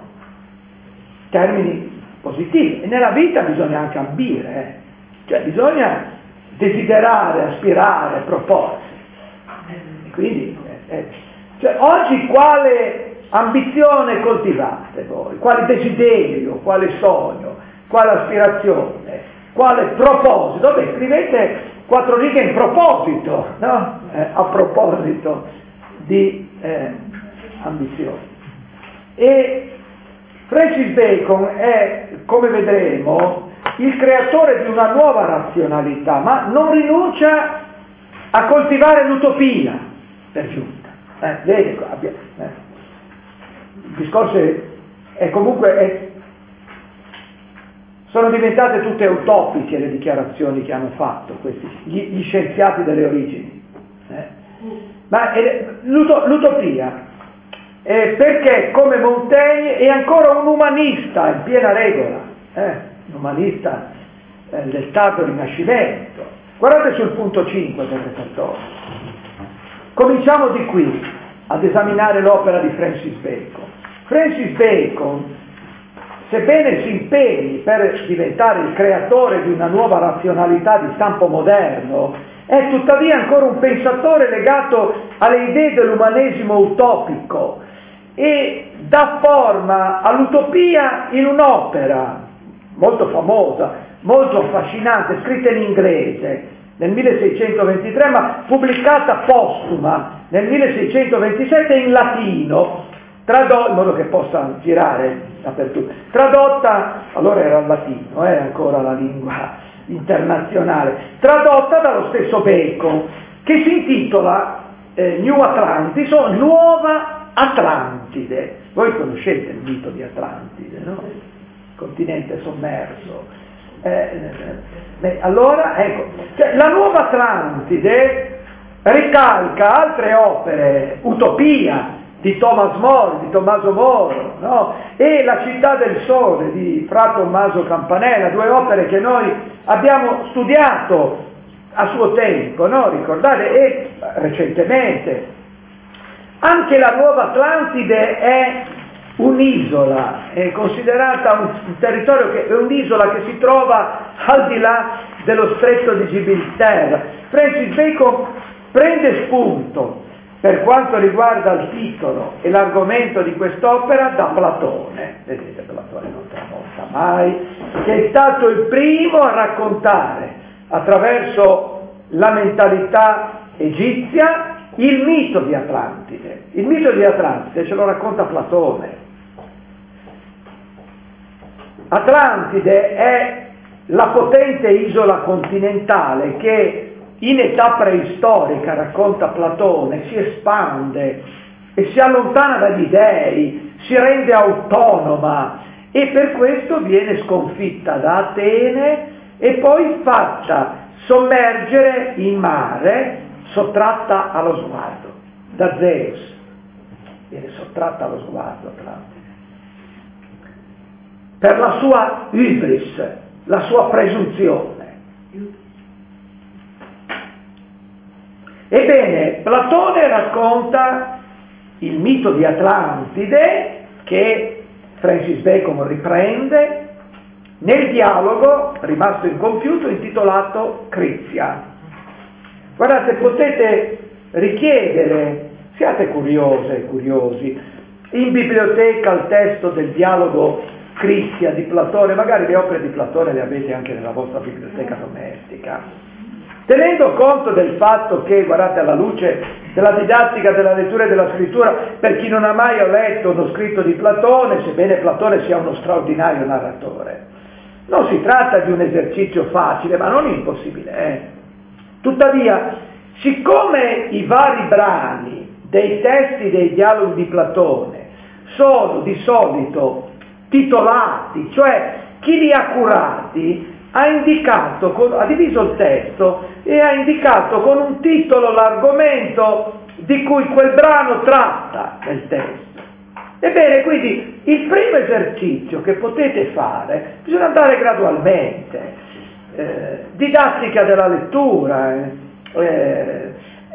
A: termini positivi. E nella vita bisogna anche ambire, eh? Cioè bisogna desiderare, aspirare, proporsi. Quindi, eh, cioè, oggi quale ambizione coltivate voi? Quale desiderio, quale sogno, quale aspirazione, quale proposito? Beh, scrivete quattro righe in proposito, no? Eh, a proposito di eh, ambizione. E Francis Bacon è, come vedremo, il creatore di una nuova razionalità, ma non rinuncia a coltivare l'utopia. Per giunta, eh, vedi, abbia, eh. il discorso è, è comunque, è, sono diventate tutte utopiche le dichiarazioni che hanno fatto questi, gli, gli scienziati delle origini, eh. ma è, l'uto, l'utopia è perché come Montaigne è ancora un umanista in piena regola, eh, un umanista eh, del tardo Rinascimento. Guardate sul punto cinque del repertorio. Cominciamo di qui ad esaminare l'opera di Francis Bacon. Francis Bacon, sebbene si impegni per diventare il creatore di una nuova razionalità di stampo moderno, è tuttavia ancora un pensatore legato alle idee dell'umanesimo utopico e dà forma all'utopia in un'opera molto famosa, molto affascinante, scritta in inglese nel milleseicentoventitré, ma pubblicata postuma nel milleseicentoventisette in latino, tradotto in modo che possa girare dappertutto, tradotta, allora era il latino, è eh, ancora la lingua internazionale, tradotta dallo stesso Bacon, che si intitola eh, New Atlantis o Nuova Atlantide. Voi conoscete il mito di Atlantide, no? continente sommerso. Eh, eh, allora, ecco, cioè, la nuova Atlantide ricalca altre opere, Utopia di Thomas More, di Tommaso Moro, no? E La città del sole di Fra Tommaso Campanella, due opere che noi abbiamo studiato a suo tempo, no? Ricordate? E recentemente. Anche la nuova Atlantide è un'isola, è considerata un, un territorio che è un'isola che si trova al di là dello stretto di Gibilterra. Francis Bacon prende spunto per quanto riguarda il titolo e l'argomento di quest'opera da Platone. Vedete, Platone non tramonta mai, che è stato il primo a raccontare attraverso la mentalità egizia il mito di Atlantide. Il mito di Atlantide ce lo racconta Platone. Atlantide è la potente isola continentale che in età preistorica, racconta Platone, si espande e si allontana dagli dei, si rende autonoma e per questo viene sconfitta da Atene e poi fatta sommergere in mare, sottratta allo sguardo da Zeus. Viene sottratta allo sguardo Atlantide per la sua hybris, la sua presunzione. Ebbene, Platone racconta il mito di Atlantide che Francis Bacon riprende nel dialogo rimasto incompiuto intitolato Crizia. Guardate, potete richiedere, siate curiose e curiosi, in biblioteca il testo del dialogo Crizia di Platone, magari le opere di Platone le avete anche nella vostra biblioteca domestica. Tenendo conto del fatto che, guardate, alla luce della didattica della lettura e della scrittura, per chi non ha mai letto uno scritto di Platone, sebbene Platone sia uno straordinario narratore, non si tratta di un esercizio facile, ma non impossibile. Eh? Tuttavia, siccome i vari brani dei testi dei dialoghi di Platone sono di solito titolati, cioè chi li ha curati ha indicato, ha diviso il testo e ha indicato con un titolo l'argomento di cui quel brano tratta nel testo. Ebbene, quindi il primo esercizio che potete fare, bisogna andare gradualmente, eh, didattica della lettura, eh,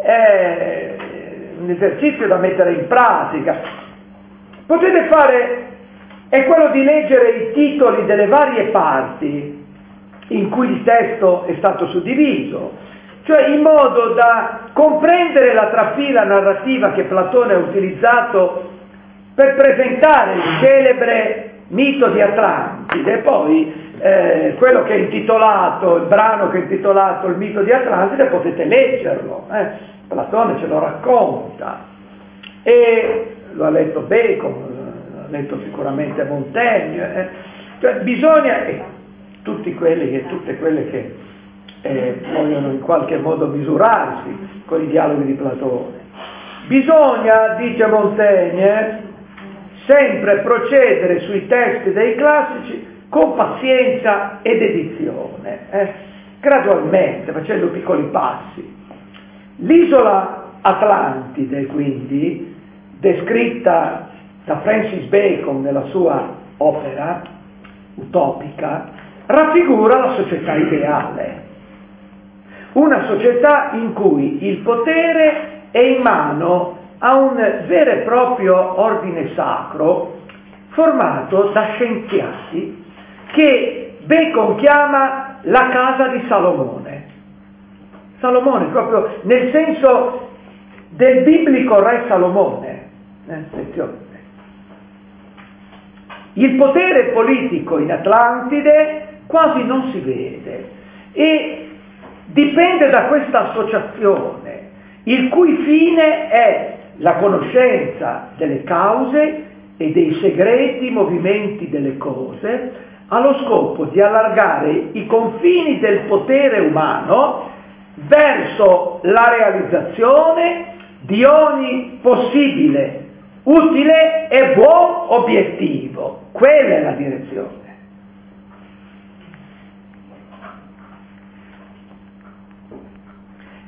A: è un esercizio da mettere in pratica. Potete fare, è quello di leggere i titoli delle varie parti in cui il testo è stato suddiviso, cioè in modo da comprendere la trafila narrativa che Platone ha utilizzato per presentare il celebre mito di Atlantide, e poi eh, quello che è intitolato, il brano che è intitolato il mito di Atlantide, potete leggerlo, eh? Platone ce lo racconta, e lo ha letto Bacon, lo ha letto sicuramente Montaigne, eh? Cioè bisogna... Eh, tutti quelli che, tutte quelle che eh, vogliono in qualche modo misurarsi con i dialoghi di Platone. Bisogna, dice Montaigne, sempre procedere sui testi dei classici con pazienza ed dedizione, eh, gradualmente, facendo piccoli passi. L'isola Atlantide, quindi, descritta da Francis Bacon nella sua opera utopica, raffigura la società ideale, una società in cui il potere è in mano a un vero e proprio ordine sacro formato da scienziati che Bacon chiama la casa di Salomone. Salomone proprio nel senso del biblico re Salomone. Eh, attenzione. Il potere politico in Atlantide quasi non si vede e dipende da questa associazione, il cui fine è la conoscenza delle cause e dei segreti movimenti delle cose, allo scopo di allargare i confini del potere umano verso la realizzazione di ogni possibile, utile e buon obiettivo. Quella è la direzione.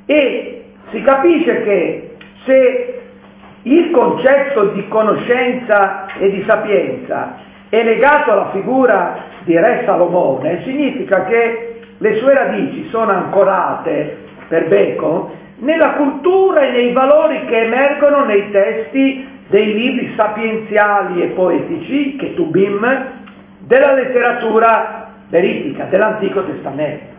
A: e si capisce che se il concetto di conoscenza e di sapienza è legato alla figura di Re Salomone, significa che le sue radici sono ancorate, per Bacon, nella cultura e nei valori che emergono nei testi dei libri sapienziali e poetici, Ketubim, della letteratura veritica, dell'Antico Testamento.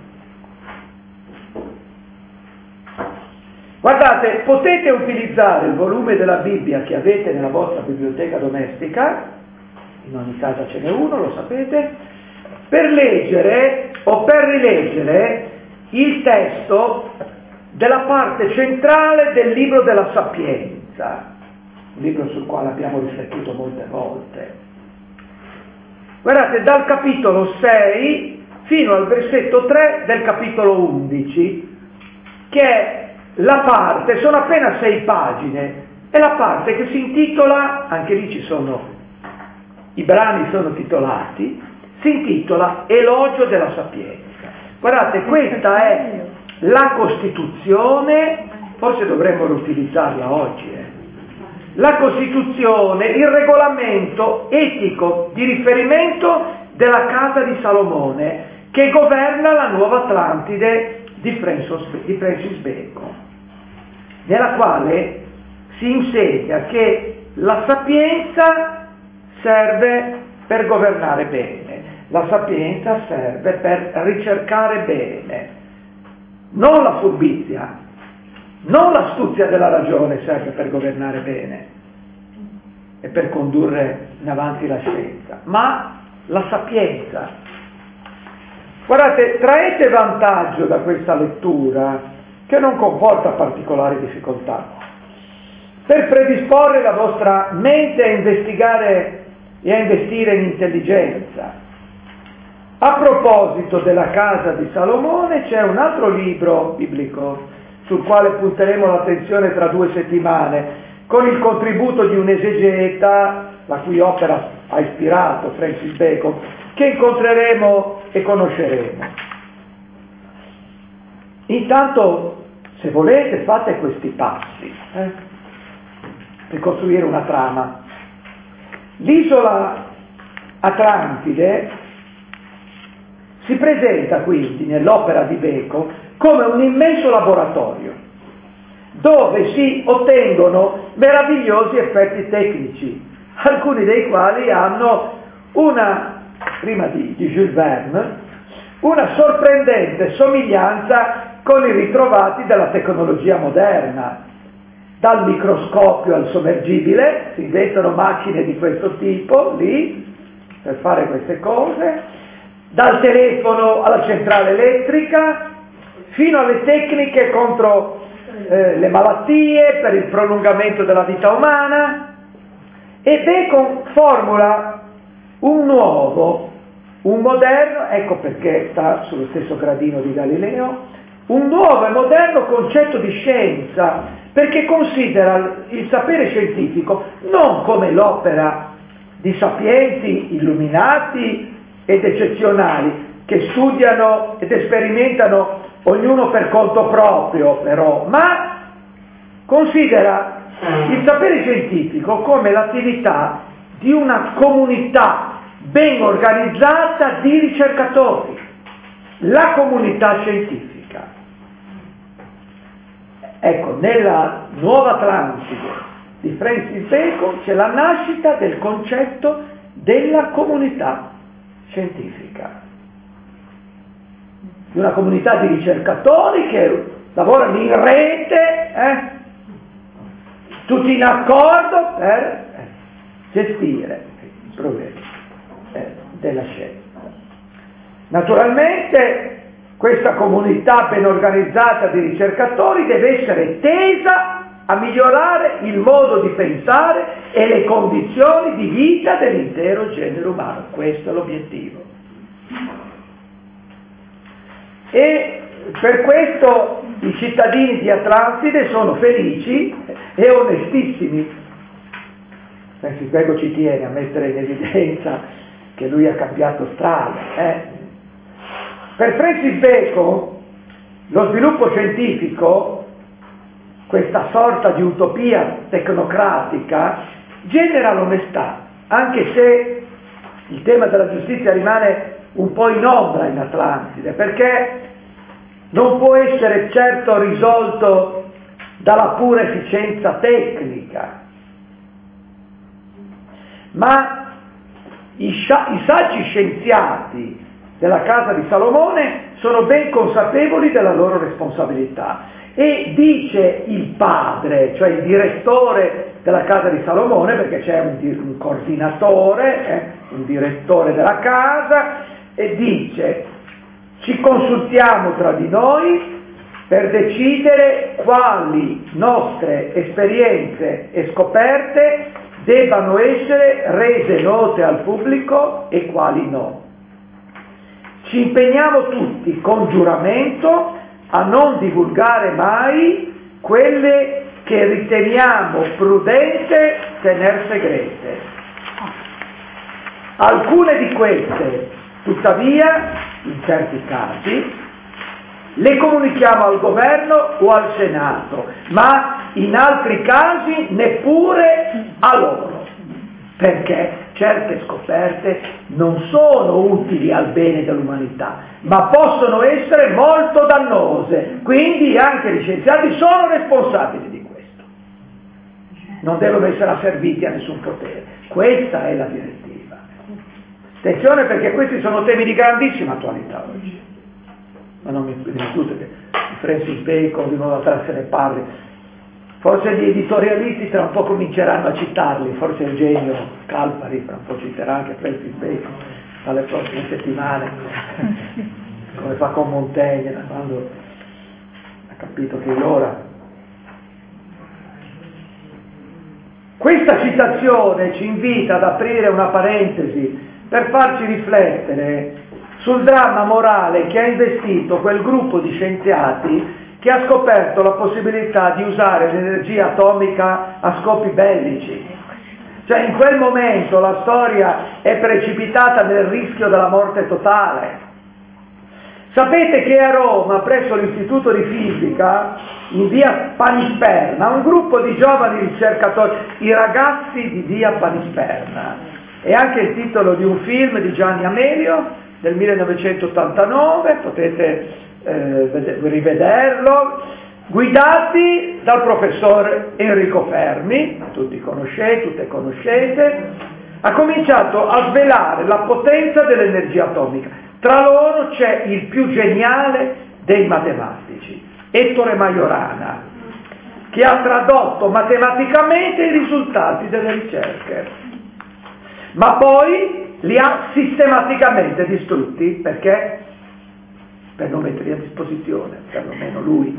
A: Guardate, potete utilizzare il volume della Bibbia che avete nella vostra biblioteca domestica, in ogni casa ce n'è uno, lo sapete, per leggere o per rileggere il testo della parte centrale del libro della Sapienza, un libro sul quale abbiamo riflettuto molte volte. Guardate, dal capitolo sei fino al versetto tre del capitolo undici, che è la parte, sono appena sei pagine, è la parte che si intitola, anche lì ci sono, i brani sono titolati, si intitola Elogio della Sapienza. Guardate, questa è la Costituzione, forse dovremmo utilizzarla oggi, eh. La Costituzione, il regolamento etico di riferimento della casa di Salomone, che governa la nuova Atlantide di Francis Bacon, nella quale si insegna che la sapienza serve per governare bene, la sapienza serve per ricercare bene, non la furbizia, non l'astuzia della ragione serve per governare bene e per condurre in avanti la scienza, ma la sapienza. Guardate, traete vantaggio da questa lettura, che non comporta particolari difficoltà, per predisporre la vostra mente a investigare e a investire in intelligenza. A proposito della casa di Salomone, c'è un altro libro biblico sul quale punteremo l'attenzione tra due settimane, con il contributo di un esegeta, la cui opera ha ispirato Francis Bacon, che incontreremo e conosceremo. Intanto, se volete, fate questi passi eh, per costruire una trama. L'isola Atlantide si presenta quindi nell'opera di Bacon come un immenso laboratorio dove si ottengono meravigliosi effetti tecnici, alcuni dei quali hanno una, prima di, di Jules Verne, una sorprendente somiglianza con i ritrovati della tecnologia moderna. Dal microscopio al sommergibile si inventano macchine di questo tipo lì per fare queste cose, dal telefono alla centrale elettrica fino alle tecniche contro eh, le malattie, per il prolungamento della vita umana. E Bacon formula un nuovo, un moderno, ecco perché sta sullo stesso gradino di Galileo, un nuovo e moderno concetto di scienza, perché considera il sapere scientifico non come l'opera di sapienti illuminati ed eccezionali che studiano ed sperimentano ognuno per conto proprio, però, ma considera il sapere scientifico come l'attività di una comunità ben organizzata di ricercatori, la comunità scientifica. Ecco, nella nuova Atlantide di Francis Bacon c'è la nascita del concetto della comunità scientifica, di una comunità di ricercatori che lavorano in rete, eh, tutti in accordo per eh, gestire i problemi eh, della scienza. Naturalmente questa comunità ben organizzata di ricercatori deve essere tesa a migliorare il modo di pensare e le condizioni di vita dell'intero genere umano. Questo è l'obiettivo. E per questo i cittadini di Atlantide sono felici e onestissimi. Francis Bacon ci tiene a mettere in evidenza che lui ha cambiato strada. Eh? Per Francis Bacon Lo sviluppo scientifico, questa sorta di utopia tecnocratica, genera l'onestà, anche se il tema della giustizia rimane un po' in ombra in Atlantide, perché non può essere certo risolto dalla pura efficienza tecnica, ma i, scia- i saggi scienziati della casa di Salomone sono ben consapevoli della loro responsabilità, e dice il padre, cioè il direttore della casa di Salomone, perché c'è un, di- un coordinatore, eh, un direttore della casa, e dice: ci consultiamo tra di noi per decidere quali nostre esperienze e scoperte debbano essere rese note al pubblico e quali no. Ci impegniamo tutti con giuramento a non divulgare mai quelle che riteniamo prudente tener segrete. Alcune di queste, tuttavia, in certi casi, le comunichiamo al governo o al Senato, ma in altri casi neppure a loro, perché certe scoperte non sono utili al bene dell'umanità, ma possono essere molto dannose, quindi anche gli scienziati sono responsabili di questo. Non devono essere asserviti a nessun potere. Questa è la direttiva. Attenzione, perché questi sono temi di grandissima attualità oggi. Ma non mi discuto che Francis Bacon di nuovo tra se ne parli. Forse gli editorialisti tra un po' cominceranno a citarli, forse Eugenio Calpari tra un po' citerà anche Francis Bacon alle prossime settimane, come fa con Montaigne, da quando ha capito che è l'ora. Questa citazione ci invita ad aprire una parentesi per farci riflettere sul dramma morale che ha investito quel gruppo di scienziati che ha scoperto la possibilità di usare l'energia atomica a scopi bellici. Cioè, in quel momento la storia è precipitata nel rischio della morte totale. Sapete che a Roma, presso l'Istituto di Fisica, in via Panisperna, un gruppo di giovani ricercatori, i ragazzi di via Panisperna, è anche il titolo di un film di Gianni Amelio del millenovecentottantanove, potete eh, rivederlo, guidati dal professor Enrico Fermi, tutti conoscete, tutte conoscete, ha cominciato a svelare la potenza dell'energia atomica. Tra loro c'è il più geniale dei matematici, Ettore Majorana, che ha tradotto matematicamente i risultati delle ricerche, ma poi li ha sistematicamente distrutti, perché? Per non metterli a disposizione, perlomeno lui.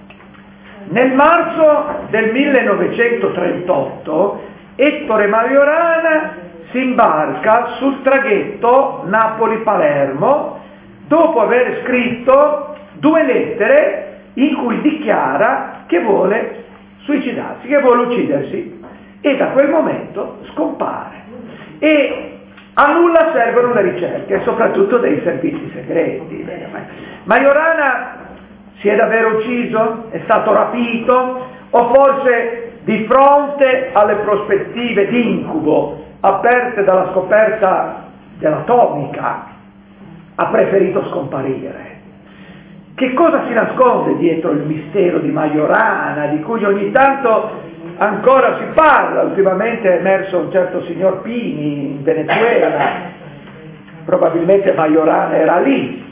A: Nel marzo del millenovecentotrentotto Ettore Majorana si imbarca sul traghetto Napoli-Palermo dopo aver scritto due lettere in cui dichiara che vuole suicidarsi, che vuole uccidersi, e da quel momento scompare. E a nulla servono le ricerche, soprattutto dei servizi segreti. Majorana si è davvero ucciso? È stato rapito? O forse di fronte alle prospettive di incubo aperte dalla scoperta dell'atomica ha preferito scomparire? Che cosa si nasconde dietro il mistero di Majorana, di cui ogni tanto ancora si parla? Ultimamente è emerso un certo signor Pini in Venezuela, probabilmente Majorana era lì,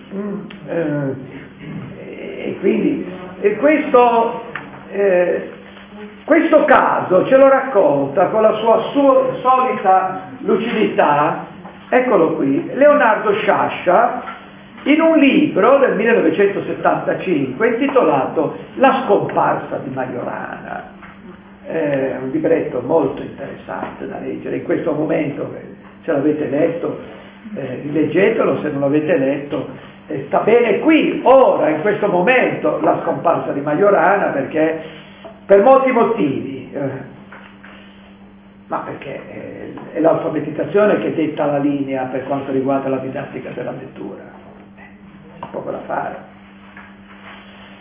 A: e quindi e questo, eh, questo caso ce lo racconta con la sua, sua solita lucidità, eccolo qui, Leonardo Sciascia, in un libro del millenovecentosettantacinque intitolato La scomparsa di Majorana. È un libretto molto interessante da leggere in questo momento, se l'avete letto, eh, rileggetelo, se non l'avete letto, eh, sta bene qui, ora, in questo momento, la scomparsa di Majorana, perché per molti motivi, eh, ma perché eh, è l'alfabetizzazione che detta la linea per quanto riguarda la didattica della lettura, eh, c'è poco da fare.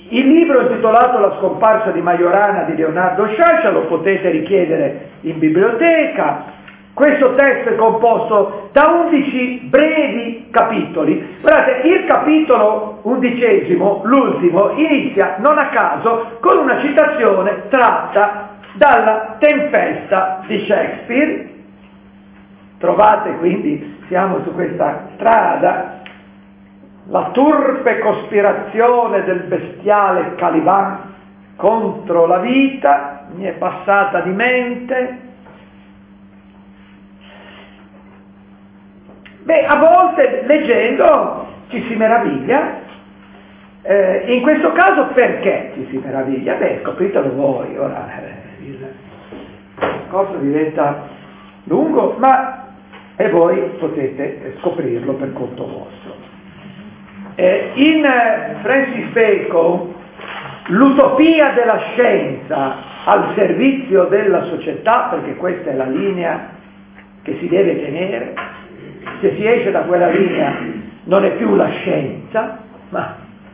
A: Il libro intitolato La scomparsa di Majorana di Leonardo Sciascia lo potete richiedere in biblioteca. Questo testo è composto da undici brevi capitoli. Guardate, il capitolo undicesimo, l'ultimo, inizia non a caso con una citazione tratta dalla Tempesta di Shakespeare. Trovate quindi, siamo su questa strada, la turpe cospirazione del bestiale Caliban contro la vita mi è passata di mente. Beh, a volte leggendo ci si meraviglia, eh, in questo caso perché ci si meraviglia? Beh, scopritelo voi, ora eh, il discorso diventa lungo, ma e voi potete scoprirlo per conto vostro. Eh, in Francis Bacon, l'utopia della scienza al servizio della società, perché questa è la linea che si deve tenere, se si esce da quella linea non è più la scienza, ma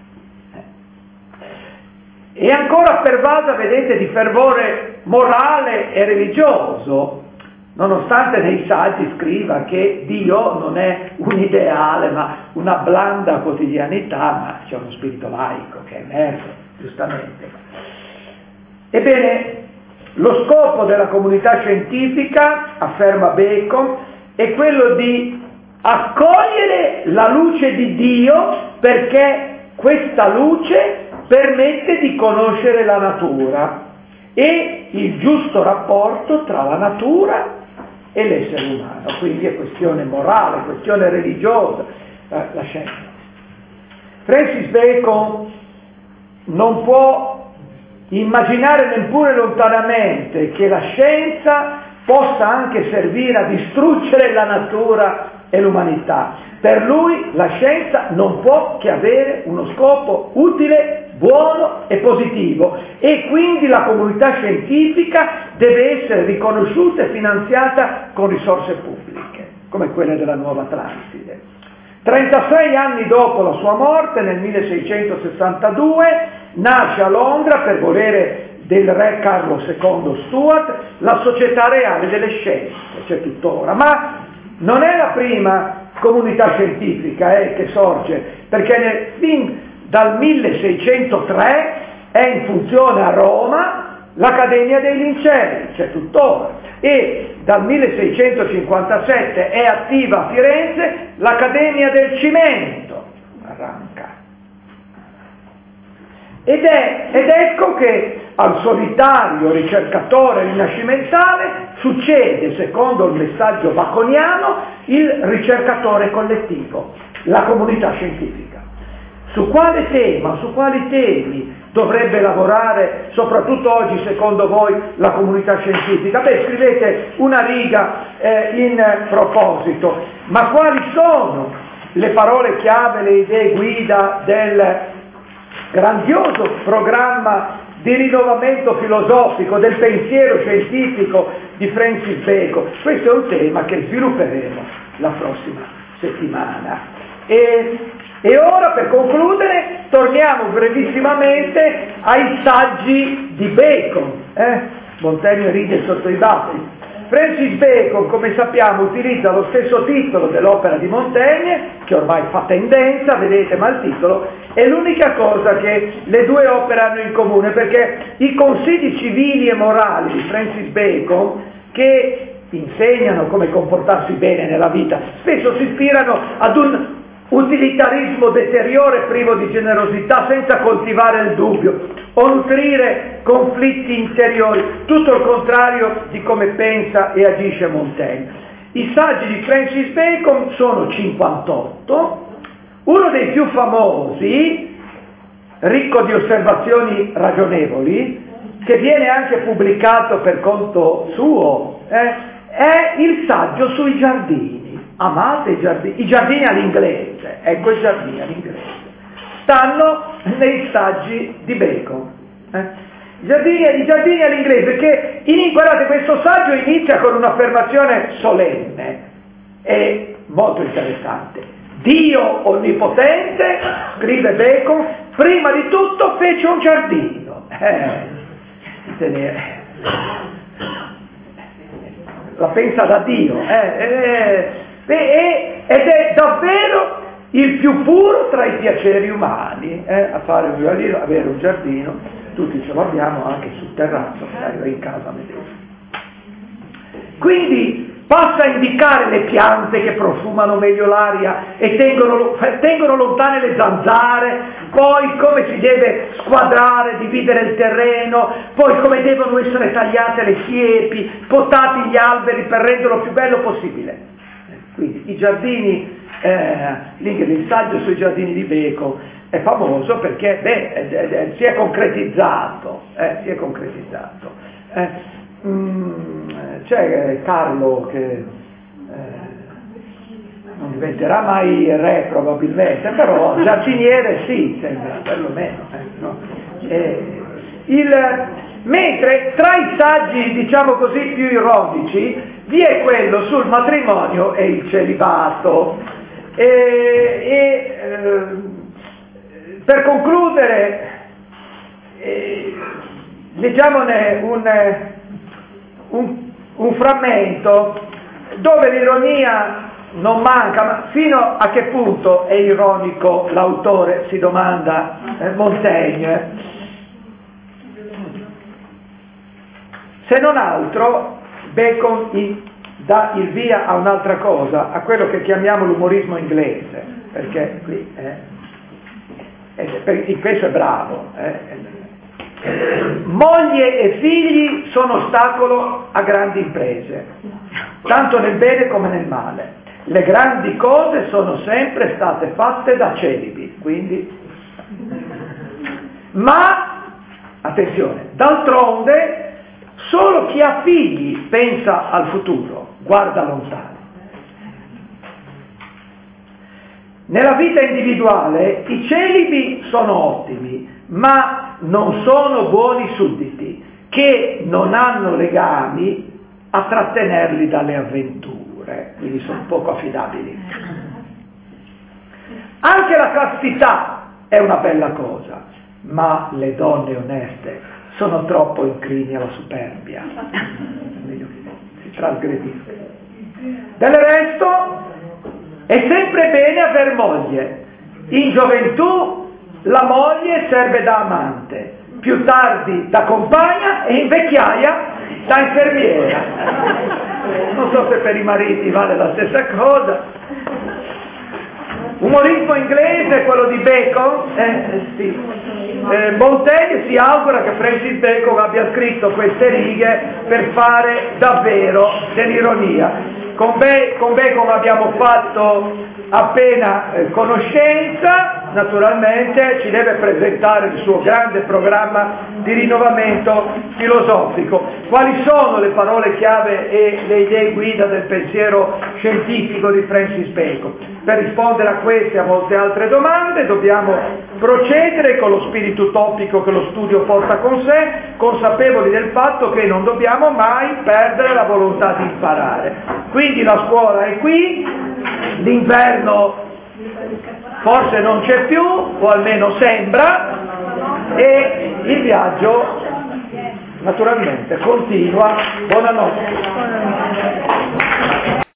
A: è ancora pervasa, vedete, di fervore morale e religioso, nonostante nei saggi scriva che Dio non è un ideale ma una blanda quotidianità, ma c'è uno spirito laico che è emerso, giustamente. Ebbene, lo scopo della comunità scientifica, afferma Bacon, è quello di accogliere la luce di Dio, perché questa luce permette di conoscere la natura e il giusto rapporto tra la natura e l'essere umano. Quindi è questione morale, questione religiosa, eh, la scienza. Francis Bacon non può immaginare neppure lontanamente che la scienza possa anche servire a distruggere la natura e l'umanità. Per lui la scienza non può che avere uno scopo utile, buono e positivo, e quindi la comunità scientifica deve essere riconosciuta e finanziata con risorse pubbliche, come quelle della Nuova Atlantide. trentasei anni dopo la sua morte, nel milleseicentosessantadue, nasce a Londra, per volere del re Carlo secondo Stuart, la Società Reale delle Scienze, c'è tuttora, ma non è la prima comunità scientifica eh, che sorge, perché nel, fin dal milleseicentotre è in funzione a Roma l'Accademia dei Lincei, c'è tuttora, e dal milleseicentocinquantasette è attiva a Firenze l'Accademia del Cimento, arranca. Ed, è, ed ecco che al solitario ricercatore rinascimentale succede, secondo il messaggio baconiano, il ricercatore collettivo, la comunità scientifica. Su quale tema, su quali temi dovrebbe lavorare, soprattutto oggi, secondo voi, la comunità scientifica? Beh, scrivete una riga eh, in proposito, ma quali sono le parole chiave, le idee guida del grandioso programma di rinnovamento filosofico del pensiero scientifico di Francis Bacon? Questo è un tema che svilupperemo la prossima settimana. E, e ora, per concludere, torniamo brevissimamente ai saggi di Bacon. Eh? Montaigne ride sotto i baffi. Francis Bacon, come sappiamo, utilizza lo stesso titolo dell'opera di Montaigne, che ormai fa tendenza, vedete, ma il titolo è l'unica cosa che le due opere hanno in comune, perché i consigli civili e morali di Francis Bacon, che insegnano come comportarsi bene nella vita, spesso si ispirano ad un utilitarismo deteriore privo di generosità, senza coltivare il dubbio o nutrire conflitti interiori, tutto il contrario di come pensa e agisce Montaigne. I saggi di Francis Bacon sono cinquantotto, uno dei più famosi, ricco di osservazioni ragionevoli, che viene anche pubblicato per conto suo, eh, è il saggio sui giardini. Amate i giardini, i giardini all'inglese, ecco i giardini all'inglese, stanno nei saggi di Bacon. Eh? I, giardini, I giardini all'inglese, perché in, guardate, questo saggio inizia con un'affermazione solenne e molto interessante. Dio onnipotente, scrive Bacon, prima di tutto fece un giardino. Eh, la pensa da Dio, eh, eh, eh, ed è davvero il più puro tra i piaceri umani, eh, a fare un giardino, avere un giardino, tutti ce l'abbiamo anche sul terrazzo, magari in casa medesima. Quindi passa a indicare le piante che profumano meglio l'aria e tengono, tengono lontane le zanzare, poi come si deve squadrare, dividere il terreno, poi come devono essere tagliate le siepi, potati gli alberi per renderlo più bello possibile. Quindi i giardini, eh, il saggio sui giardini di Bacon è famoso perché beh, è, è, è, si è concretizzato, eh, si è concretizzato. Eh, C'è Carlo che eh, non diventerà mai re probabilmente, però giardiniere sì, sembra, perlomeno. Eh, no? eh, il, mentre tra i saggi, diciamo così, più ironici, vi è quello sul matrimonio e il celibato. E, e eh, per concludere, eh, leggiamone un... Un, un frammento dove l'ironia non manca, ma fino a che punto è ironico l'autore, si domanda eh, Montaigne. Se non altro Bacon i, dà il via a un'altra cosa, a quello che chiamiamo l'umorismo inglese, perché qui eh, eh, in questo è bravo. Eh, Moglie e figli sono ostacolo a grandi imprese, tanto nel bene come nel male. Le grandi cose sono sempre state fatte da celibi, quindi. Ma, attenzione, d'altronde, solo chi ha figli pensa al futuro, guarda lontano. Nella vita individuale i celibi sono ottimi, ma non sono buoni sudditi, che non hanno legami a trattenerli dalle avventure, quindi sono poco affidabili. Anche la castità è una bella cosa, ma le donne oneste sono troppo inclini alla superbia, si trasgrediscono. Del resto è sempre bene aver moglie. In gioventù la moglie serve da amante, più tardi da compagna e in vecchiaia da infermiera. Non so se per i mariti vale la stessa cosa. Umorismo inglese, quello di Bacon, eh, sì. eh, Montaigne si augura che Francis Bacon abbia scritto queste righe per fare davvero dell'ironia. Con, Be- con Bacon abbiamo fatto appena eh, conoscenza, naturalmente ci deve presentare il suo grande programma di rinnovamento filosofico. Quali sono le parole chiave e le idee guida del pensiero scientifico di Francis Bacon? Per rispondere a queste e a molte altre domande dobbiamo procedere con lo spirito utopico che lo studio porta con sé, consapevoli del fatto che non dobbiamo mai perdere la volontà di imparare. Quindi la scuola è qui, l'inverno forse non c'è più, o almeno sembra, e il viaggio naturalmente continua. Buonanotte.